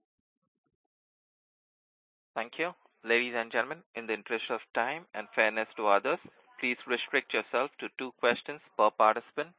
Thank you. Ladies and gentlemen, in the interest of time and fairness to others, please restrict yourself to two questions per participant.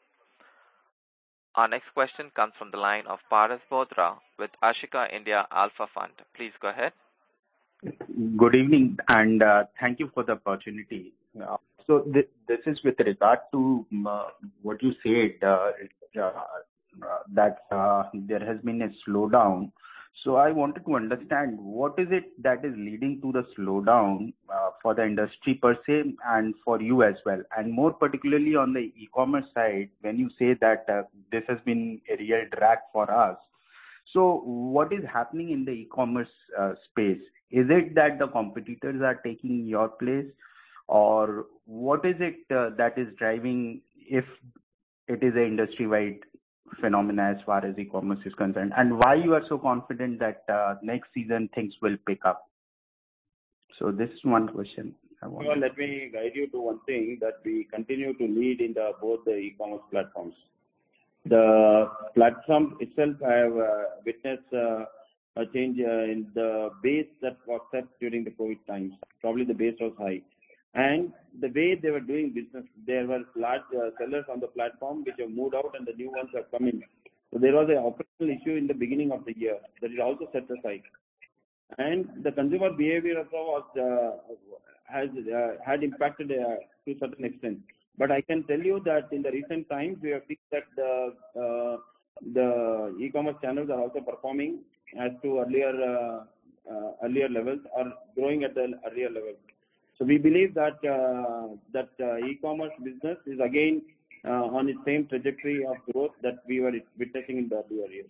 Our next question comes from the line of Paras Bodra with Ashika India Alpha Fund. Please go ahead. Good evening, and uh, thank you for the opportunity. Uh, so th- this is with regard to uh, what you said, uh, uh, uh, that uh, there has been a slowdown. So I wanted to understand what is it that is leading to the slowdown uh, for the industry per se and for you as well, and more particularly on the e-commerce side, when you say that uh, this has been a real drag for us. So what is happening in the e-commerce uh, space? Is it that the competitors are taking your place, or what is it uh, that is driving, if it is an industry-wide phenomena as far as e-commerce is concerned, and why you are so confident that uh, next season things will pick up? So this is one question I want. Well, let me guide you to one thing, that we continue to lead in the both the e-commerce platforms. The platform itself, I have uh, witnessed uh, a change uh, in the base that was set during the COVID times. Probably the base was high. And the way they were doing business, there were large uh, sellers on the platform which have moved out and the new ones have come in. So there was an operational issue in the beginning of the year that is also set aside. And the consumer behavior also was, uh, has uh, had impacted uh, to a certain extent. But I can tell you that in the recent times, we have seen that the, uh, the e-commerce channels are also performing as to earlier, uh, uh, earlier levels, or growing at the earlier levels. So we believe that uh, that uh, e-commerce business is again uh, on its same trajectory of growth that we were witnessing in the earlier years.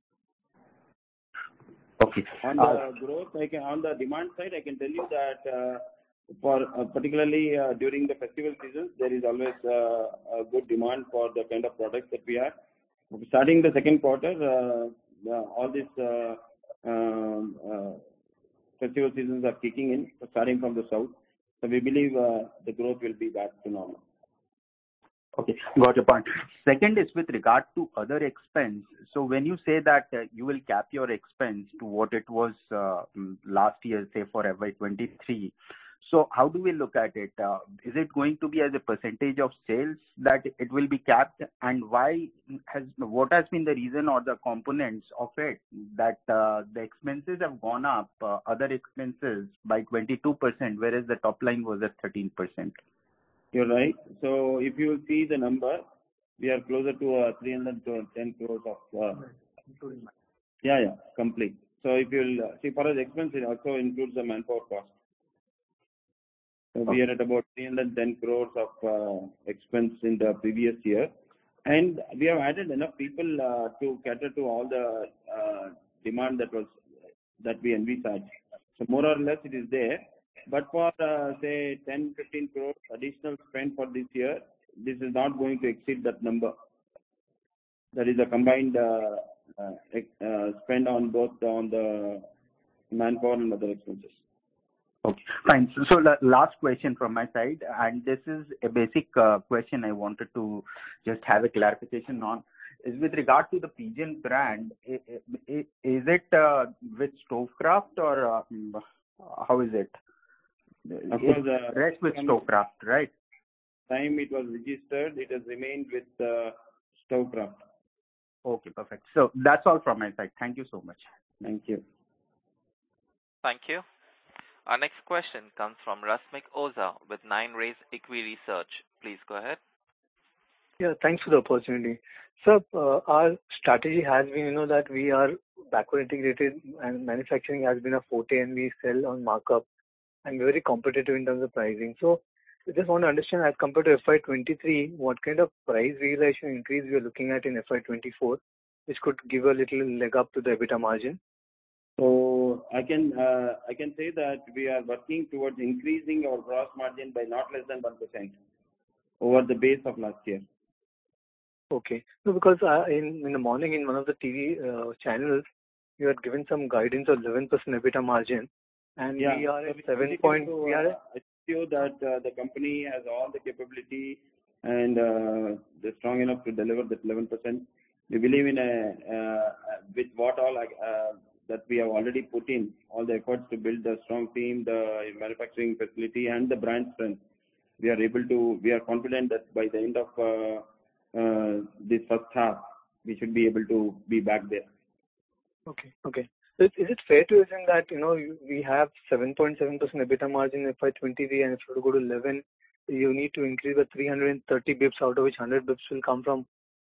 Okay. On the growth, I can, on the demand side, I can tell you that uh, for uh, particularly uh, during the festival seasons, there is always uh, a good demand for the kind of products that we have. Starting the second quarter, uh, uh, all these uh, um, uh, festival seasons are kicking in, starting from the south. So we believe uh, the growth will be back to normal. Okay, got your point. Second is with regard to other expense. So when you say that uh, you will cap your expense to what it was uh, last year, say for F Y twenty-three, so how do we look at it? Uh, is it going to be as a percentage of sales that it will be capped, and why has what has been the reason or the components of it that uh, the expenses have gone up, uh, other expenses by twenty-two percent, whereas the top line was at thirteen percent? You're right. So if you see the number, we are closer to uh, three hundred ten crores of, uh, yeah, yeah, complete. So if you'll uh, see, for us expense, it also includes the manpower cost. So okay. We are at about three hundred ten crores of uh, expense in the previous year. And we have added enough people uh, to cater to all the uh, demand that was that we envisaged. So more or less it is there. But for, uh, say, ten, fifteen crores additional spend for this year, this is not going to exceed that number. That is a combined uh, uh, uh, spend on both on the manpower and other expenses. Okay, fine. So, so the last question from my side, and this is a basic uh, question I wanted to just have a clarification on, is with regard to the Pigeon brand. Is, is it uh, with Stovecraft, or uh, how is it? Of course, uh, rest with Stovecraft, right? Time it was registered, it has remained with uh, Stovecraft. Okay, perfect. So that's all from my side. Thank you so much. Thank you. Thank you. Our next question comes from Rasmik Oza with Nine Rays Equi Research. Please go ahead. Yeah, thanks for the opportunity. Sir, uh, our strategy has been, you know, that we are backward integrated and manufacturing has been a forte, and we sell on markup and very competitive in terms of pricing. So I just want to understand, as compared to F Y twenty-three, what kind of price realization increase we are looking at in F Y twenty-four, which could give a little leg up to the EBITDA margin? So I can uh, I can say that we are working towards increasing our gross margin by not less than one percent over the base of last year. Okay. No, because uh, in, in the morning in one of the T V uh, channels, you had given some guidance of eleven percent EBITDA margin. And yeah, we are so at we seven point. To, we are uh, I feel that uh, the company has all the capability and uh, they're strong enough to deliver that eleven percent. We believe in a uh, with what all uh, that we have already put in, all the efforts to build the strong team, the manufacturing facility, and the brand strength. We are able to. We are confident that by the end of uh, uh, this first half, we should be able to be back there. Okay. Okay. So is it fair to assume that, you know, we have seven point seven percent EBITDA margin in F Y twenty-three, and if you go to eleven, you need to increase by three hundred thirty bips, out of which one hundred bips will come from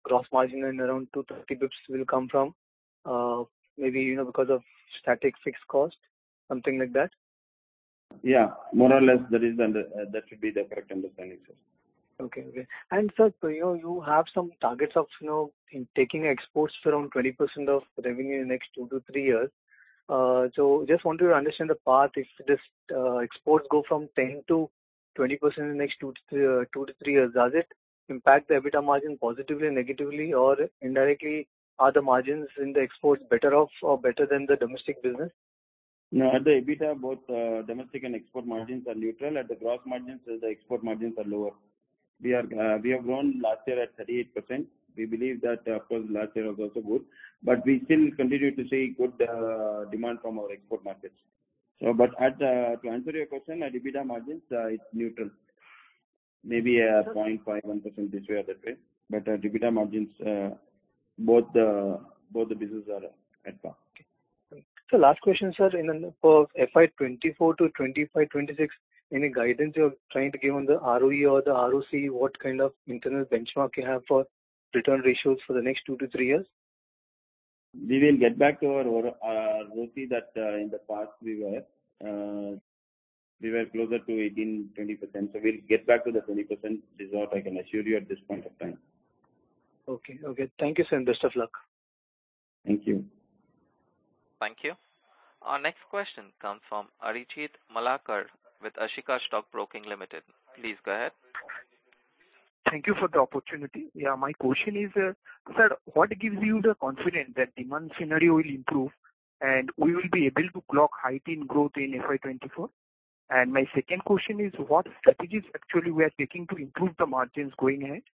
gross margin and around two hundred thirty bips will come from uh, maybe, you know, because of static fixed cost, something like that? Yeah, more or less that is the, uh, that should be the correct understanding, sir. Okay, okay. And sir, you know, you have some targets of, you know, in taking exports to around twenty percent of revenue in the next two to three years. Uh, so just wanted to understand the path. If this uh, exports go from ten to twenty percent in the next two to three, uh, two to three years, does it impact the EBITDA margin positively, negatively, or indirectly? Are the margins in the exports better off or better than the domestic business? No, at the EBITDA, both uh, domestic and export margins are neutral. At the gross margins, the export margins are lower. We are uh, we have grown last year at thirty-eight percent. We believe that, uh, of course, last year was also good, but we still continue to see good uh, demand from our export markets. So, but at uh, to answer your question, at EBITDA margins, uh, it's neutral. Maybe a zero point five one percent this way or that way, but at EBITDA margins, uh, both the both the businesses are at par. So last question, sir. In for F Y twenty-four to twenty-five, twenty-six, any guidance you're trying to give on the R O E or the R O C? What kind of internal benchmark you have for return ratios for the next two to three years? We will get back to our uh, R O C that uh, in the past we were. Uh, we were closer to eighteen to twenty percent. So we'll get back to the twenty percent. This is what I can assure you at this point of time. Okay, okay. Thank you, sir, and best of luck. Thank you. Thank you. Our next question comes from Arijit Malakar with Ashika Stock Broking Limited. Please go ahead. Thank you for the opportunity. Yeah, my question is, uh, sir, what gives you the confidence that demand scenario will improve and we will be able to clock high teen growth in F Y twenty-four? And my second question is, what strategies actually we are taking to improve the margins going ahead?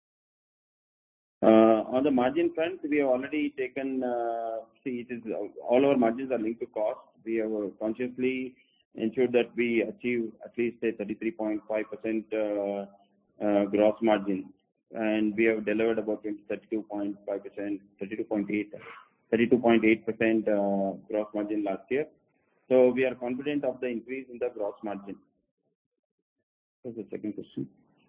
Uh, on the margin front, we have already taken, uh, see, it is, all our margins are linked to cost. We have consciously ensured that we achieve at least a thirty-three point five percent uh, uh, gross margin. And we have delivered about thirty-two point five percent, thirty-two point eight, thirty-two point eight percent uh, gross margin last year. So we are confident of the increase in the gross margin. What's the second question?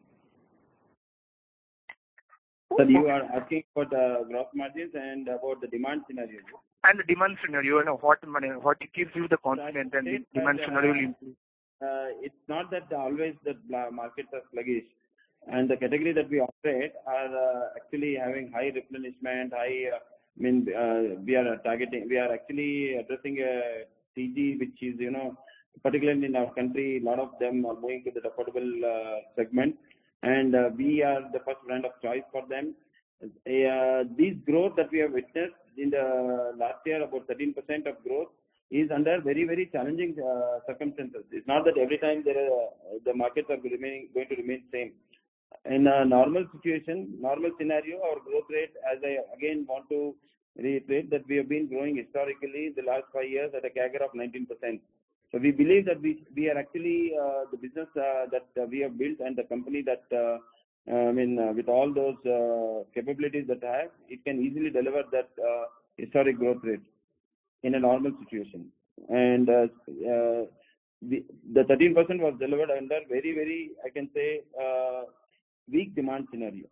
So you are asking about the gross margins and about the demand scenario. And the demand scenario, you know, what what gives you the confidence that the demand that, scenario uh, will improve? Uh, it's not that always the markets are sluggish, and the category that we operate are uh, actually having high replenishment, high. Uh, I mean, uh, we are targeting, we are actually addressing a C G which is, you know, particularly in our country, a lot of them are moving to the affordable uh, segment. And uh, we are the first brand of choice for them. Uh, this growth that we have witnessed in the last year, about thirteen percent of growth, is under very, very challenging uh, circumstances. It's not that every time there are, the markets are remaining, going to remain same. In a normal situation, normal scenario, our growth rate, as I again want to reiterate, that we have been growing historically the last five years at a C A G R of nineteen percent. So we believe that we we are actually uh, the business uh, that uh, we have built and the company that uh, I mean uh, with all those uh, capabilities that I have, it can easily deliver that uh, historic growth rate in a normal situation. And uh, uh, the the thirteen percent was delivered under very very I can say uh, weak demand scenario.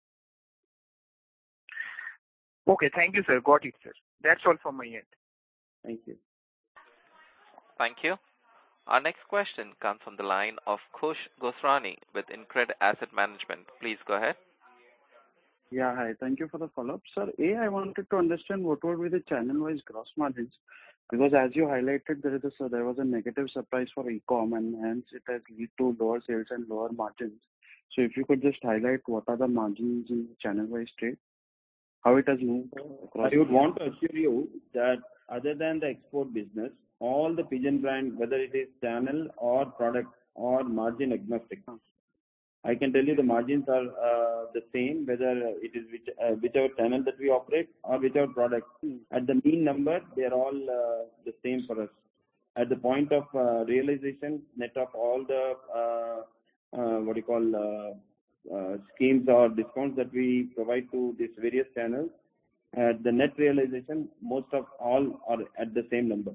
Okay, thank you, sir. Got it, sir. That's all from my end. Thank you. Thank you. Our next question comes from the line of Khush Gosrani with Incred Asset Management. Please go ahead. Yeah, hi. Thank you for the follow-up. Sir, A, I wanted to understand what would be the channel-wise gross margins, because as you highlighted, there is a, so there was a negative surprise for e-com and hence it has led to lower sales and lower margins. So if you could just highlight what are the margins in channel-wise trade, how it has moved across. I would want to assure you that other than the export business, all the Pigeon brand, whether it is channel or product or margin agnostic, I can tell you the margins are uh, the same, whether it is which, uh, whichever channel that we operate or whichever product. At the mean number, they are all uh, the same for us. At the point of uh, realization, net of all the uh, uh, what do you call uh, uh, schemes or discounts that we provide to these various channels, at the net realization, most of all are at the same number.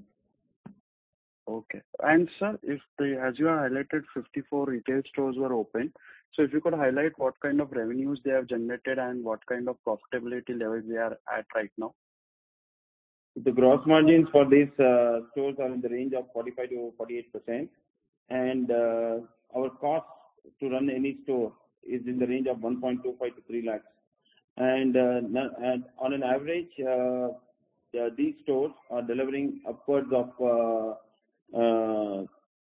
Okay. And sir, if the, as you have highlighted, fifty-four retail stores were open. So if you could highlight what kind of revenues they have generated and what kind of profitability levels they are at right now. The gross margins for these uh, stores are in the range of forty-five to forty-eight percent, and uh, our cost to run any store is in the range of one point two five to three lakhs. And, uh, and on an average, uh, the, these stores are delivering upwards of uh, uh,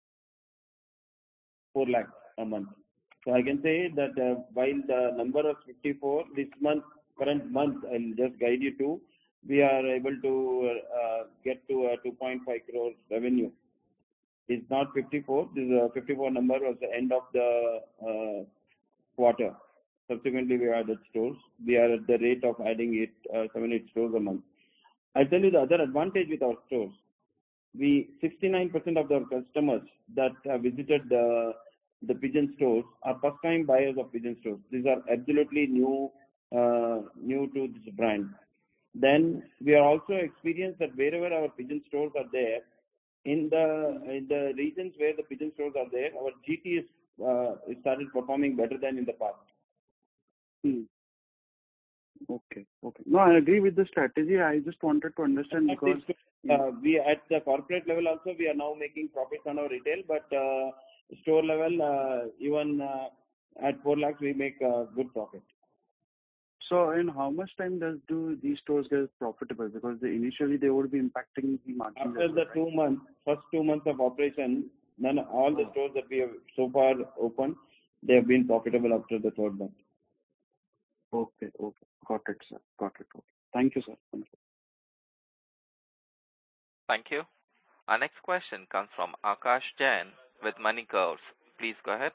four lakhs a month. So I can say that uh, while the number of fifty-four this month, current month, I'll just guide you to, we are able to uh, get to a two point five crore revenue. It's not fifty-four. This is a fifty-four number was the end of the uh, quarter. Subsequently, we added stores. We are at the rate of adding eight, uh, seven, eight stores a month. I'll tell you the other advantage with our stores. We sixty-nine percent of our customers that have visited the the Pigeon stores are first-time buyers of Pigeon stores. These are absolutely new, uh, new to this brand. Then we are also experienced that wherever our Pigeon stores are there, in the in the regions where the Pigeon stores are there, our G T is uh, started performing better than in the past. Hmm. Okay. Okay. No, I agree with the strategy. I just wanted to understand because uh, we at the corporate level also we are now making profits on our retail, but uh, store level uh, even uh, at four lakhs we make a good profit. So, in how much time does do these stores get profitable? Because they, initially they would be impacting the margin. After the two months, first two months of operation, none all the stores that we have so far opened, they have been profitable after the third month. Okay, okay, got it, sir. Got it. Okay. Thank you, sir. Thank you. Thank you. Our next question comes from Akash Jain with Money Curves. Please go ahead.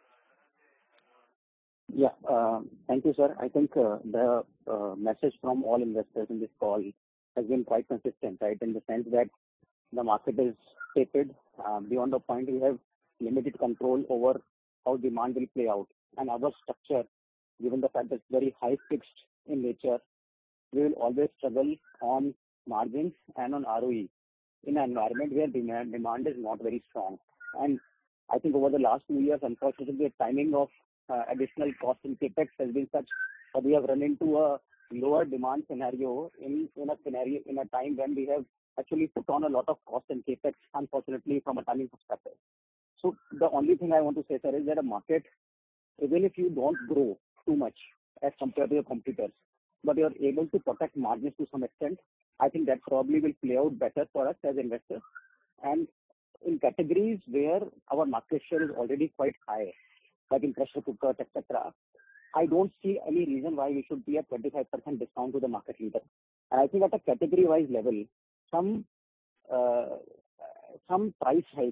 Yeah, uh, thank you, sir. I think uh, the uh, message from all investors in this call has been quite consistent, right? In the sense that the market is tapered. Uh, beyond the point, we have limited control over how demand will play out. And our structure, given the fact that it's very high fixed in nature, we will always struggle on margins and on R O E in an environment where demand, demand is not very strong. And I think over the last two years, unfortunately, the timing of uh, additional cost in capex has been such that we have run into a lower demand scenario in, in a scenario in a time when we have actually put on a lot of cost in capex, unfortunately, from a timing perspective. So the only thing I want to say, sir, is that a market, even if you don't grow too much as compared to your competitors, but you're able to protect margins to some extent, I think that probably will play out better for us as investors. And in categories where our market share is already quite high, like in pressure cookers, et cetera, I don't see any reason why we should be at twenty-five percent discount to the market leader. And I think at a category-wise level, some uh, some price hike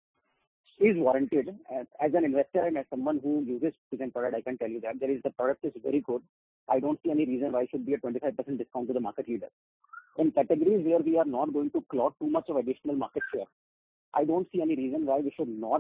is warranted. As an investor and as someone who uses Pigeon product, I can tell you that there is the product is very good. I don't see any reason why it should be a twenty-five percent discount to the market leader. In categories where we are not going to clock too much of additional market share, I don't see any reason why we should not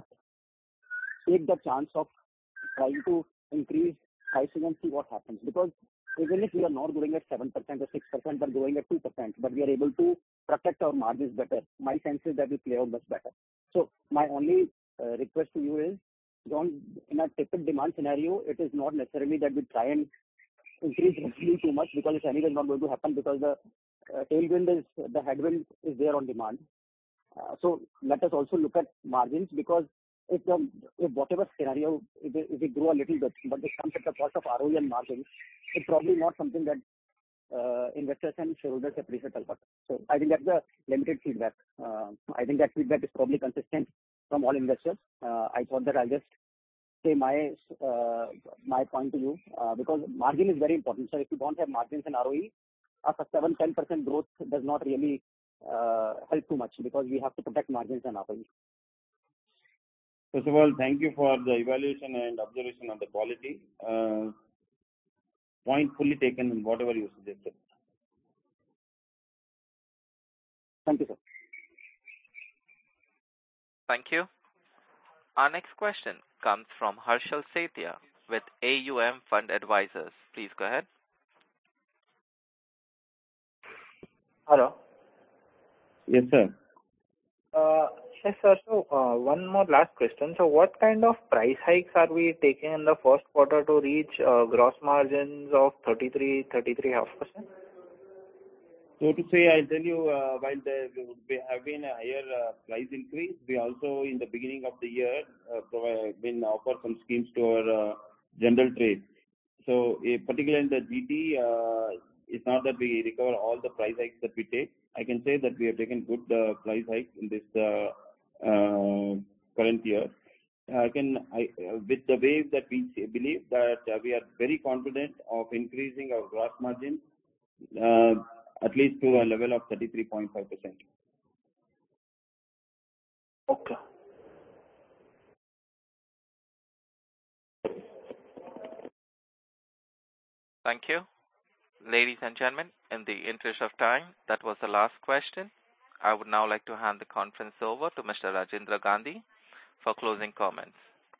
take the chance of trying to increase pricing and see what happens. Because even if we are not growing at seven percent or six percent, but growing at two percent, but we are able to protect our margins better, my sense is that we play out much better. So my only uh, request to you is, John, in a tepid demand scenario, it is not necessarily that we try and increase revenue too much, because it's anyway not going to happen, because the uh, tailwind is, the headwind is there on demand. Uh, so let us also look at margins, because if the if whatever scenario, if we, if we grow a little bit, but it comes at the cost of R O E and margins, it's probably not something that uh, investors and shareholders appreciate a lot. So I think that's the limited feedback. Uh, I think that feedback is probably consistent from all investors. Uh, I thought that I'll just say my uh, my point to you, uh, because margin is very important. So if you don't have margins and R O E, a seven to ten percent growth does not really uh, help too much, because we have to protect margins and R O E. First of all, thank you for the evaluation and observation on the quality. Uh, point fully taken in whatever you suggested. Thank you, sir. Thank you. Our next question comes from Harshal Sethia with A U M Fund Advisors. Please go ahead. Hello. Yes, sir. Uh, Yes, sir. So, uh, one more last question. So, what kind of price hikes are we taking in the first quarter to reach uh, gross margins of thirty-three, thirty-three point five percent? So to say, I'll tell you, uh, while there would be, have been a higher uh, price increase, we also in the beginning of the year uh, provide, been offer some schemes to our uh, general trade. So uh, particularly in the G T, uh, it's not that we recover all the price hikes that we take. I can say that we have taken good uh, price hikes in this uh, uh, current year. I can, I, uh, with the way that we believe that uh, we are very confident of increasing our gross margin uh, at least to a level of thirty-three point five percent. Okay. Thank you. Ladies and gentlemen, in the interest of time, that was the last question. I would now like to hand the conference over to Mister Rajendra Gandhi for closing comments.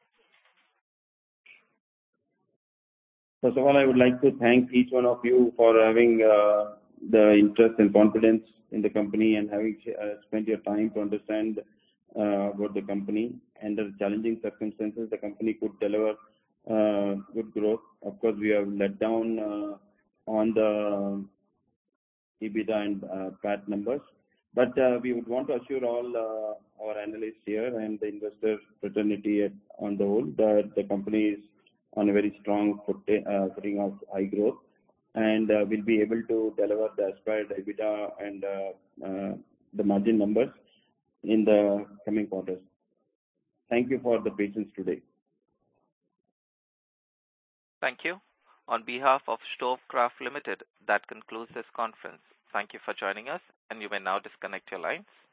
First of all, I would like to thank each one of you for having uh, the interest and confidence in the company and having uh, spent your time to understand uh, about the company. Under challenging circumstances, the company could deliver uh, good growth. Of course, we have let down uh, on the EBITDA and uh, P A T numbers. But uh, we would want to assure all uh, our analysts here and the investor fraternity at, on the whole that the company is on a very strong foot, uh, footing of high growth, and uh, will be able to deliver the aspired EBITDA and uh, uh, the margin numbers in the coming quarters. Thank you for the patience today. Thank you. On behalf of Stovecraft Limited, that concludes this conference. Thank you for joining us, and you may now disconnect your lines.